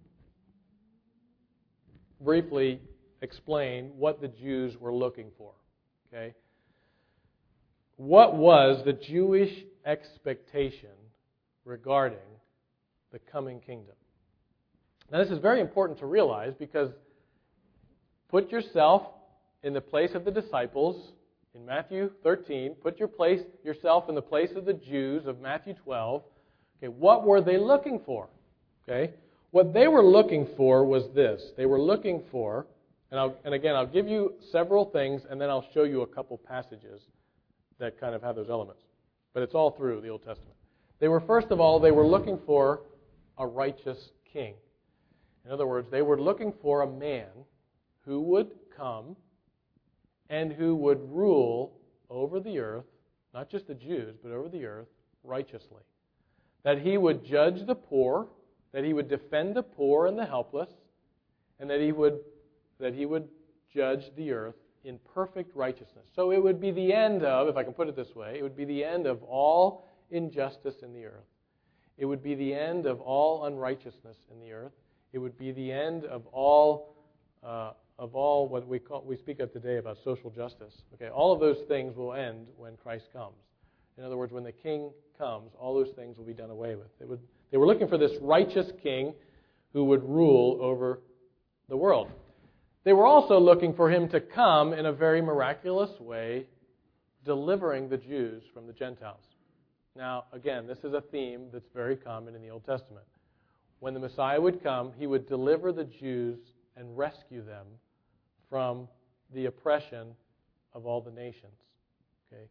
briefly explain what the Jews were looking for. Okay? What was the Jewish expectation regarding the coming kingdom? Now, this is very important to realize because put yourself in the place of the disciples in Matthew 13. Put yourself in the place of the Jews of Matthew 12. Okay, what were they looking for? Okay, what they were looking for was this. They were looking for, and again, I'll give you several things, and then I'll show you a couple passages that kind of have those elements. But it's all through the Old Testament. They were, first of all, they were looking for a righteous king. In other words, they were looking for a man who would come and who would rule over the earth, not just the Jews, but over the earth, righteously. That he would judge the poor, that he would defend the poor and the helpless, and that he would judge the earth in perfect righteousness. So it would be the end of, if I can put it this way, it would be the end of all injustice in the earth. It would be the end of all unrighteousness in the earth. It would be the end of all what we speak of today about social justice. Okay, all of those things will end when Christ comes. In other words, when the king comes, all those things will be done away with. They were looking for this righteous king who would rule over the world. They were also looking for him to come in a very miraculous way, delivering the Jews from the Gentiles. Now, again, this is a theme that's very common in the Old Testament. When the Messiah would come, he would deliver the Jews and rescue them from the oppression of all the nations. Okay.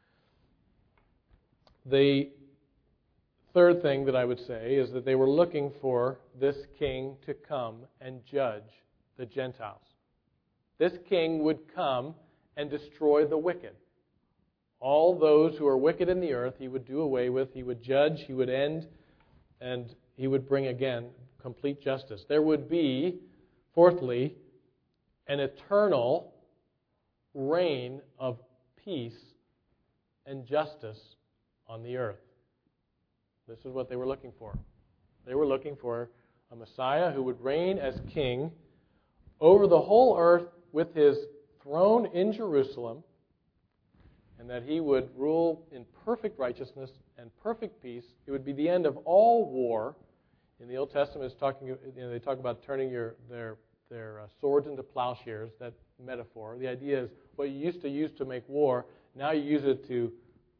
The third thing that I would say is that they were looking for this king to come and judge the Gentiles. This king would come and destroy the wicked. All those who are wicked in the earth, he would do away with, he would judge, he would end, and he would bring again complete justice. There would be, fourthly, an eternal reign of peace and justice on the earth. This is what they were looking for. They were looking for a Messiah who would reign as king over the whole earth with his throne in Jerusalem, and that he would rule in perfect righteousness and perfect peace. It would be the end of all war. In the Old Testament, they talk about turning their swords into plowshares, that metaphor. The idea is what you used to use to make war, now you use it to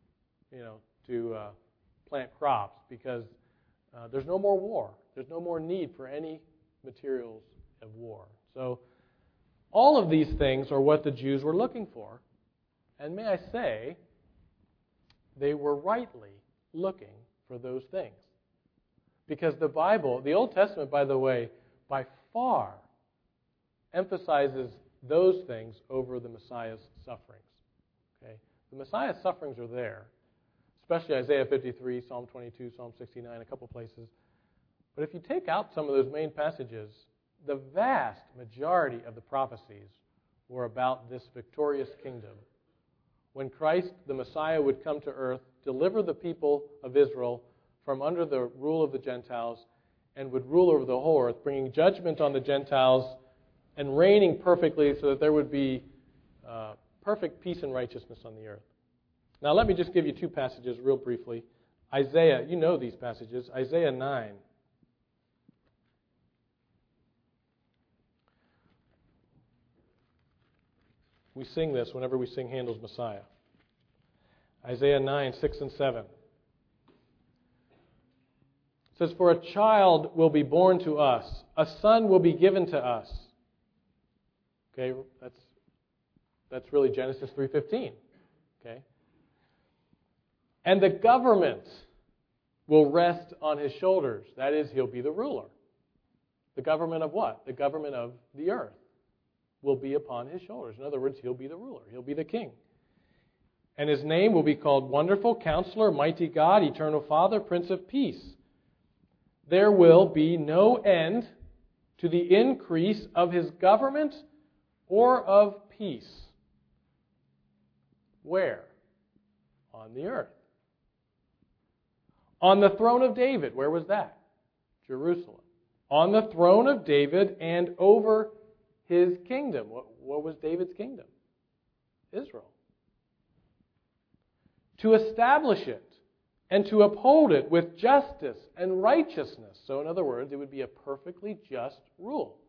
plant crops, because there's no more war. There's no more need for any materials of war. So all of these things are what the Jews were looking for. And may I say, they were rightly looking for those things. Because the Bible, the Old Testament, by the way, by far emphasizes those things over the Messiah's sufferings. Okay? The Messiah's sufferings are there, especially Isaiah 53, Psalm 22, Psalm 69, a couple places. But if you take out some of those main passages, the vast majority of the prophecies were about this victorious kingdom. When Christ, the Messiah, would come to earth, deliver the people of Israel from under the rule of the Gentiles, and would rule over the whole earth, bringing judgment on the Gentiles and reigning perfectly so that there would be perfect peace and righteousness on the earth. Now let me just give you two passages real briefly. Isaiah, you know these passages. Isaiah 9. We sing this whenever we sing Handel's Messiah. Isaiah 9, 6 and 7. It says, "For a child will be born to us, a son will be given to us." Okay, that's really Genesis 3:15. Okay? "And the government will rest on his shoulders." That is, he'll be the ruler. The government of what? The government of the earth will be upon his shoulders. In other words, he'll be the ruler. He'll be the king. "And his name will be called Wonderful Counselor, Mighty God, Eternal Father, Prince of Peace. There will be no end to the increase of his government or of peace." Where? On the earth. "On the throne of David." Where was that? Jerusalem. "On the throne of David and over his kingdom." What was David's kingdom? Israel. "To establish it and to uphold it with justice and righteousness." So in other words, it would be a perfectly just rule.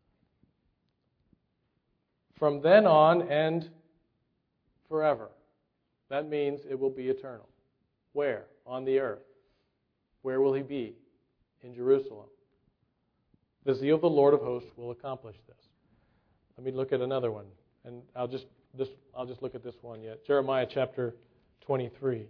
"From then on and forever." That means it will be eternal. Where? On the earth. Where will he be? In Jerusalem. "The zeal of the Lord of hosts will accomplish this." Let me look at another one, and I'll just look at this one yet. Jeremiah chapter 23.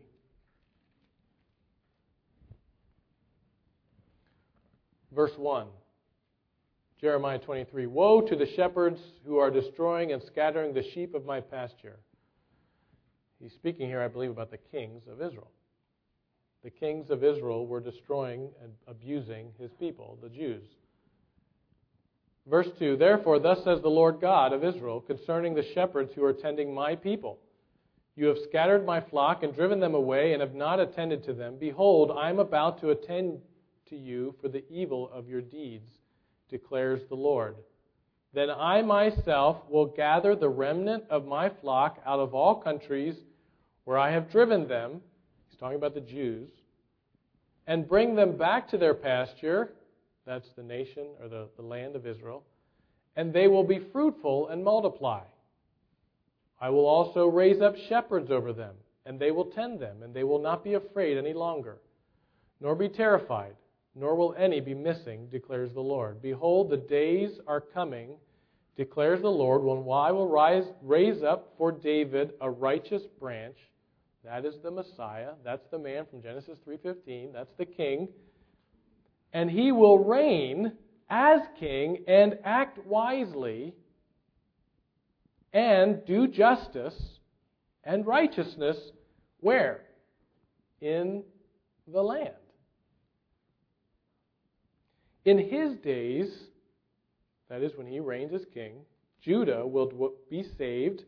Verse 1. Jeremiah 23. "Woe to the shepherds who are destroying and scattering the sheep of my pasture." He's speaking here, I believe, about the kings of Israel. The kings of Israel were destroying and abusing his people, the Jews. Verse 2, "Therefore, thus says the Lord God of Israel concerning the shepherds who are tending my people. You have scattered my flock and driven them away and have not attended to them. Behold, I am about to attend to you for the evil of your deeds, declares the Lord. Then I myself will gather the remnant of my flock out of all countries where I have driven them," he's talking about the Jews, "and bring them back to their pasture," that's the nation or the land of Israel, "and they will be fruitful and multiply. I will also raise up shepherds over them, and they will tend them, and they will not be afraid any longer, nor be terrified, nor will any be missing, declares the Lord. Behold, the days are coming, declares the Lord, when I will raise up for David a righteous branch." That is the Messiah. That's the man from Genesis 3:15. That's the king. "And he will reign as king and act wisely and do justice and righteousness." Where? In the land. "In his days," that is when he reigns as king, "Judah will be saved."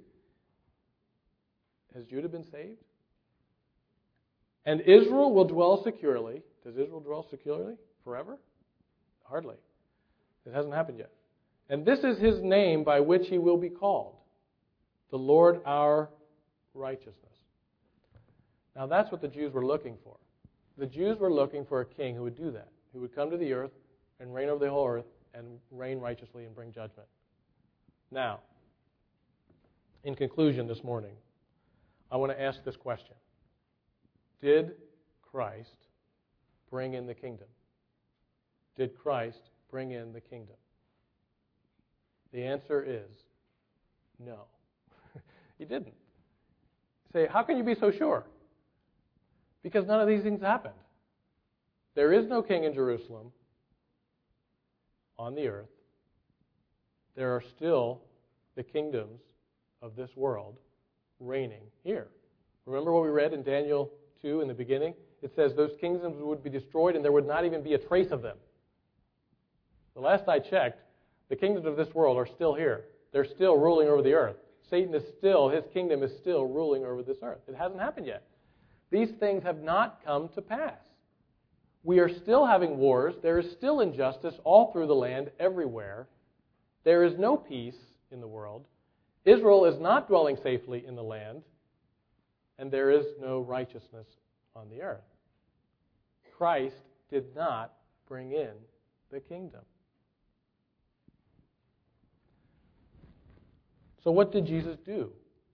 Has Judah been saved? "And Israel will dwell securely." Does Israel dwell securely forever? Hardly. It hasn't happened yet. "And this is his name by which he will be called, the Lord our righteousness." Now that's what the Jews were looking for. The Jews were looking for a king who would do that, who would come to the earth and reign over the whole earth and reign righteously and bring judgment. Now, in conclusion this morning, I want to ask this question. Did Christ bring in the kingdom? Did Christ bring in the kingdom? The answer is no. He didn't. You say, how can you be so sure? Because none of these things happened. There is no king in Jerusalem on the earth. There are still the kingdoms of this world reigning here. Remember what we read in Daniel 2 in the beginning, it says those kingdoms would be destroyed and there would not even be a trace of them. The last I checked, the kingdoms of this world are still here. They're still ruling over the earth. Satan is still, his kingdom is still ruling over this earth. It hasn't happened yet. These things have not come to pass. We are still having wars. There is still injustice all through the land, everywhere. There is no peace in the world. Israel is not dwelling safely in the land. And there is no righteousness on the earth. Christ did not bring in the kingdom. So what did Jesus do?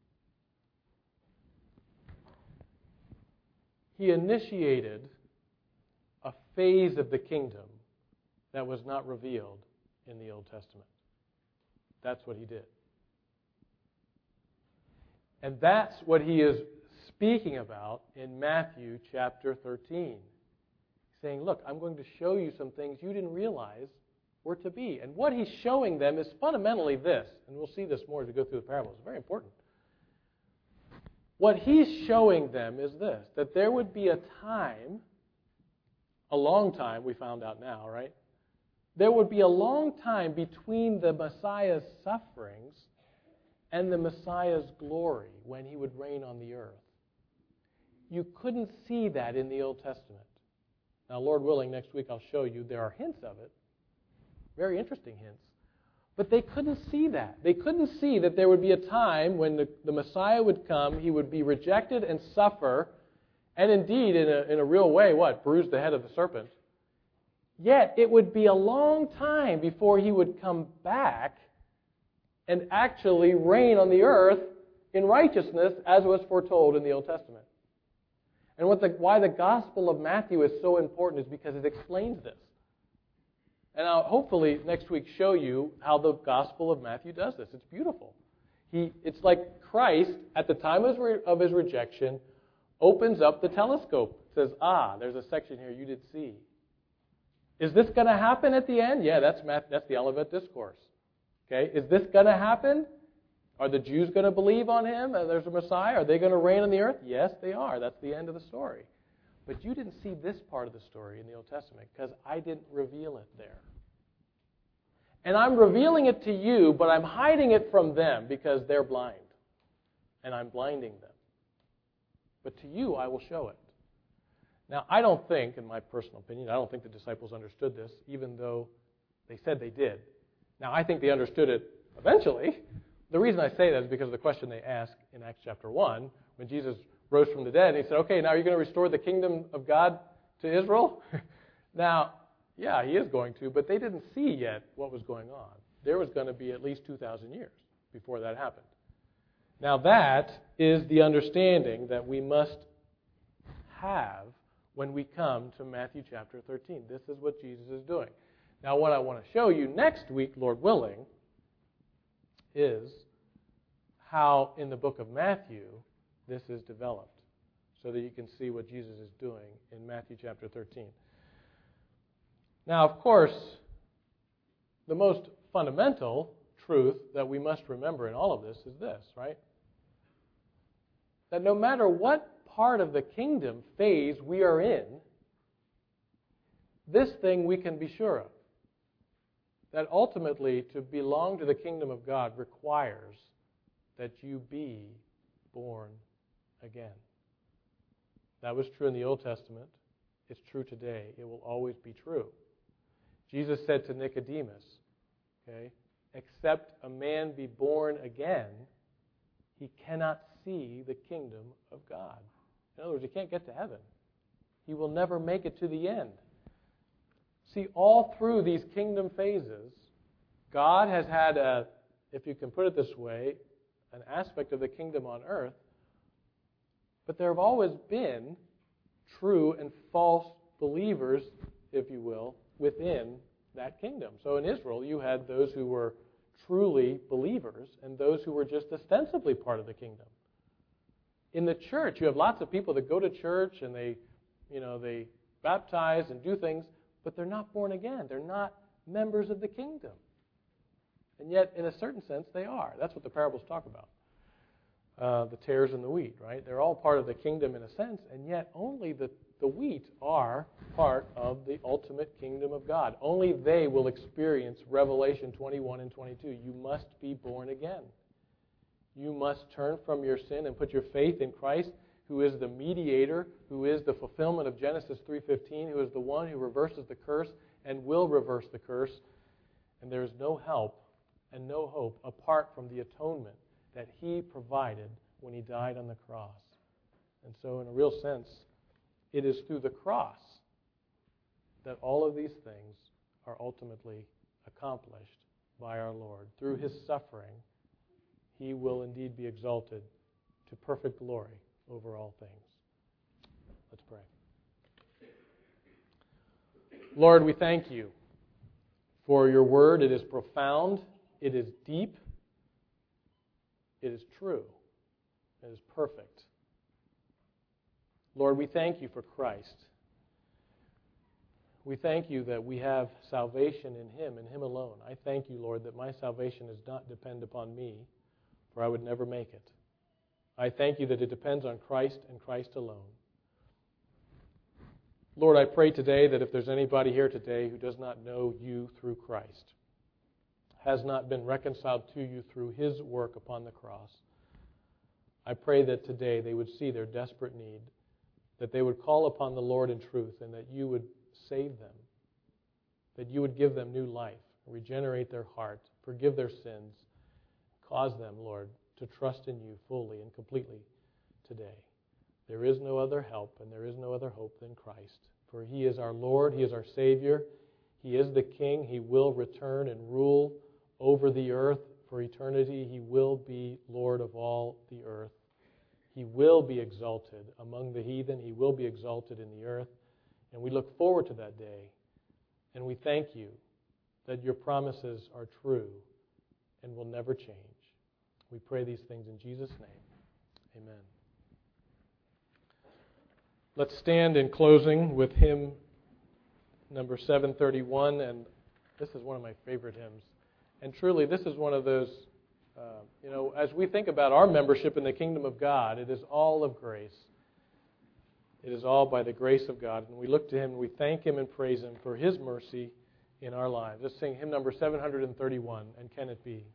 He initiated a phase of the kingdom that was not revealed in the Old Testament. That's what he did. And that's what he is speaking about in Matthew chapter 13. He's saying, look, I'm going to show you some things you didn't realize were to be. And what he's showing them is fundamentally this, and we'll see this more as we go through the parables. It's very important. What he's showing them is this, that there would be a time, a long time, we found out now, right? There would be a long time between the Messiah's sufferings and the Messiah's glory when he would reign on the earth. You couldn't see that in the Old Testament. Now, Lord willing, next week I'll show you there are hints of it, very interesting hints. But they couldn't see that. They couldn't see that there would be a time when the Messiah would come, he would be rejected and suffer, and indeed, in a real way, bruise the head of the serpent. Yet, it would be a long time before he would come back and actually reign on the earth in righteousness, as was foretold in the Old Testament. And why the Gospel of Matthew is so important is because it explains this. And I'll hopefully next week show you how the Gospel of Matthew does this. It's beautiful. It's like Christ, at the time of his rejection, opens up the telescope. Says, there's a section here you did see. Is this going to happen at the end? Yeah, that's the Olivet Discourse. Okay, is this going to happen? Are the Jews going to believe on him? There's a Messiah. Are they going to reign on the earth? Yes, they are. That's the end of the story. But you didn't see this part of the story in the Old Testament because I didn't reveal it there. And I'm revealing it to you, but I'm hiding it from them because they're blind. And I'm blinding them. But to you, I will show it. Now, I don't think, in my personal opinion, I don't think the disciples understood this, even though they said they did. Now, I think they understood it eventually. The reason I say that is because of the question they asked in Acts chapter 1, when Jesus rose from the dead, and he said, okay, now you're going to restore the kingdom of God to Israel? Now, yeah, he is going to, but they didn't see yet what was going on. There was going to be at least 2,000 years before that happened. Now, that is the understanding that we must have when we come to Matthew chapter 13. This is what Jesus is doing. Now, what I want to show you next week, Lord willing, is how in the book of Matthew this is developed so that you can see what Jesus is doing in Matthew chapter 13. Now, of course, the most fundamental truth that we must remember in all of this is this, right? That no matter what part of the kingdom phase we are in, this thing we can be sure of. That ultimately, to belong to the kingdom of God requires that you be born again. That was true in the Old Testament. It's true today. It will always be true. Jesus said to Nicodemus, okay, except a man be born again, he cannot see the kingdom of God. In other words, he can't get to heaven. He will never make it to the end. See, all through these kingdom phases, God has had if you can put it this way, an aspect of the kingdom on earth, but there have always been true and false believers, if you will, within that kingdom. So in Israel, you had those who were truly believers and those who were just ostensibly part of the kingdom. In the church, you have lots of people that go to church and they baptize and do things, but they're not born again. They're not members of the kingdom. And yet, in a certain sense, they are. That's what the parables talk about. the tares and the wheat, right? They're all part of the kingdom in a sense, and yet only the wheat are part of the ultimate kingdom of God. Only they will experience Revelation 21 and 22. You must be born again. You must turn from your sin and put your faith in Christ, who is the mediator, who is the fulfillment of Genesis 3:15, who is the one who reverses the curse and will reverse the curse. And there is no help and no hope apart from the atonement that He provided when He died on the cross. And so in a real sense, it is through the cross that all of these things are ultimately accomplished by our Lord. Through His suffering, He will indeed be exalted to perfect glory over all things. Let's pray. Lord, we thank You for Your word. It is profound. It is deep. It is true. It is perfect. Lord, we thank You for Christ. We thank You that we have salvation in Him and Him alone. I thank You, Lord, that my salvation does not depend upon me, for I would never make it. I thank You that it depends on Christ and Christ alone. Lord, I pray today that if there's anybody here today who does not know You through Christ, has not been reconciled to You through His work upon the cross, I pray that today they would see their desperate need, that they would call upon the Lord in truth, and that You would save them, that You would give them new life, regenerate their heart, forgive their sins, cause them, Lord, to trust in You fully and completely today. There is no other help and there is no other hope than Christ. For He is our Lord, He is our Savior, He is the King, He will return and rule over the earth for eternity. He will be Lord of all the earth. He will be exalted among the heathen. He will be exalted in the earth. And we look forward to that day. And we thank You that Your promises are true and will never change. We pray these things in Jesus' name. Amen. Let's stand in closing with hymn number 731. And this is one of my favorite hymns. And truly, this is one of those, as we think about our membership in the kingdom of God, it is all of grace. It is all by the grace of God. And we look to Him and we thank Him and praise Him for His mercy in our lives. Let's sing hymn number 731, And Can It Be?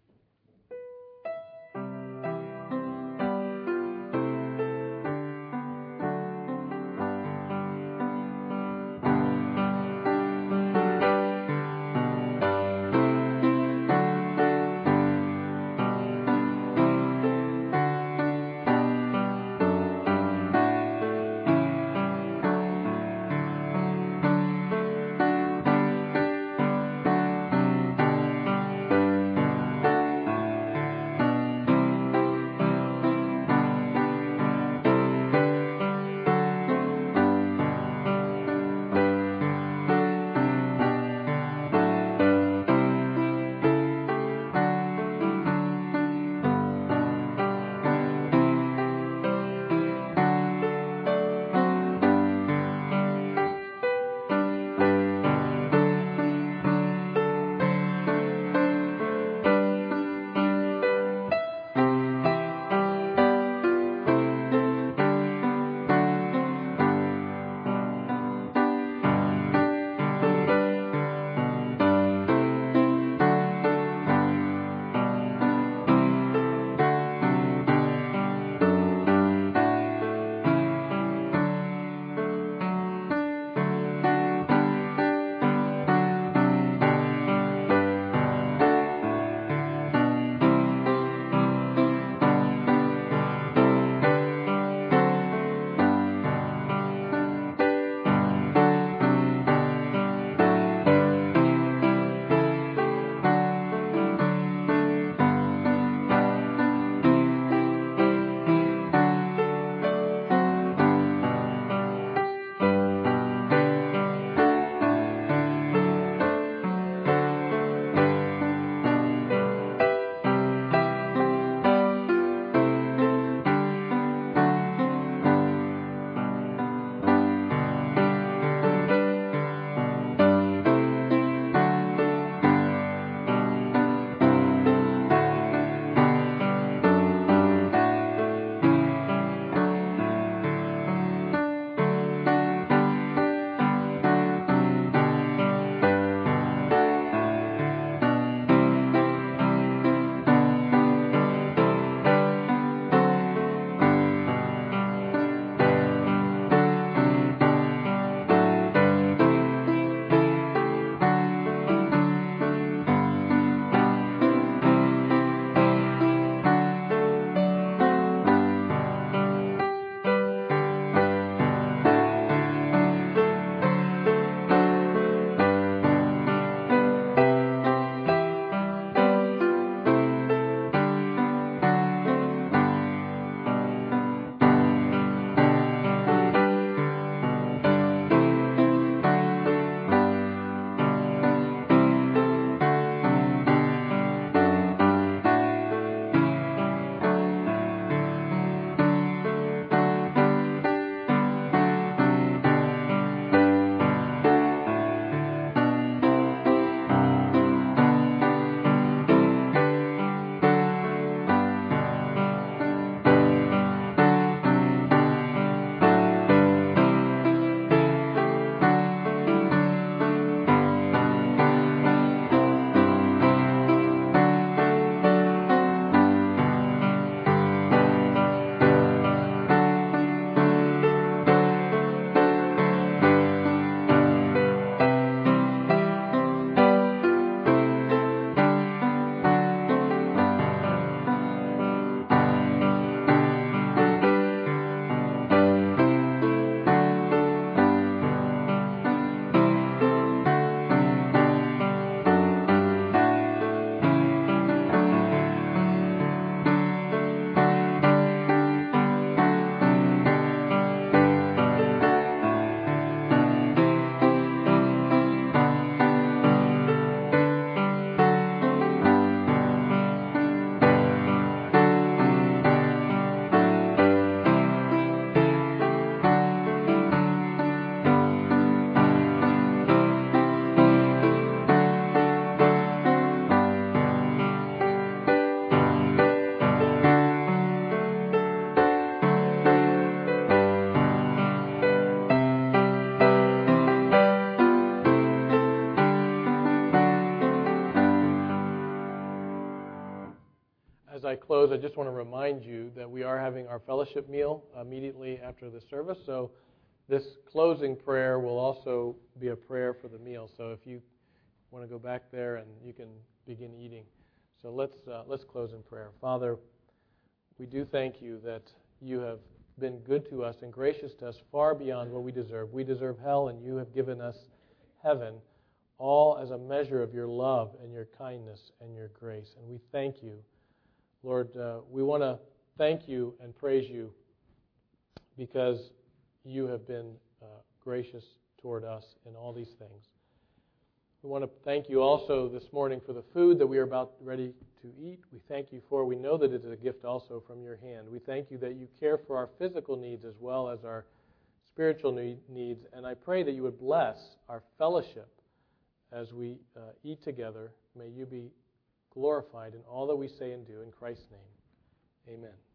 close, I just want to remind you that we are having our fellowship meal immediately after the service. So this closing prayer will also be a prayer for the meal. So if you want to go back there, and you can begin eating. So let's close in prayer. Father, we do thank you that you have been good to us and gracious to us far beyond what we deserve. We deserve hell, and you have given us heaven, all as a measure of your love and your kindness and your grace. And we thank you. Lord, we want to thank you and praise you because you have been gracious toward us in all these things. We want to thank you also this morning for the food that we are about ready to eat. We thank you for, we know that it is a gift also from your hand. We thank you that you care for our physical needs as well as our spiritual needs. And I pray that you would bless our fellowship as we eat together. May you be glorified in all that we say and do. In Christ's name, amen.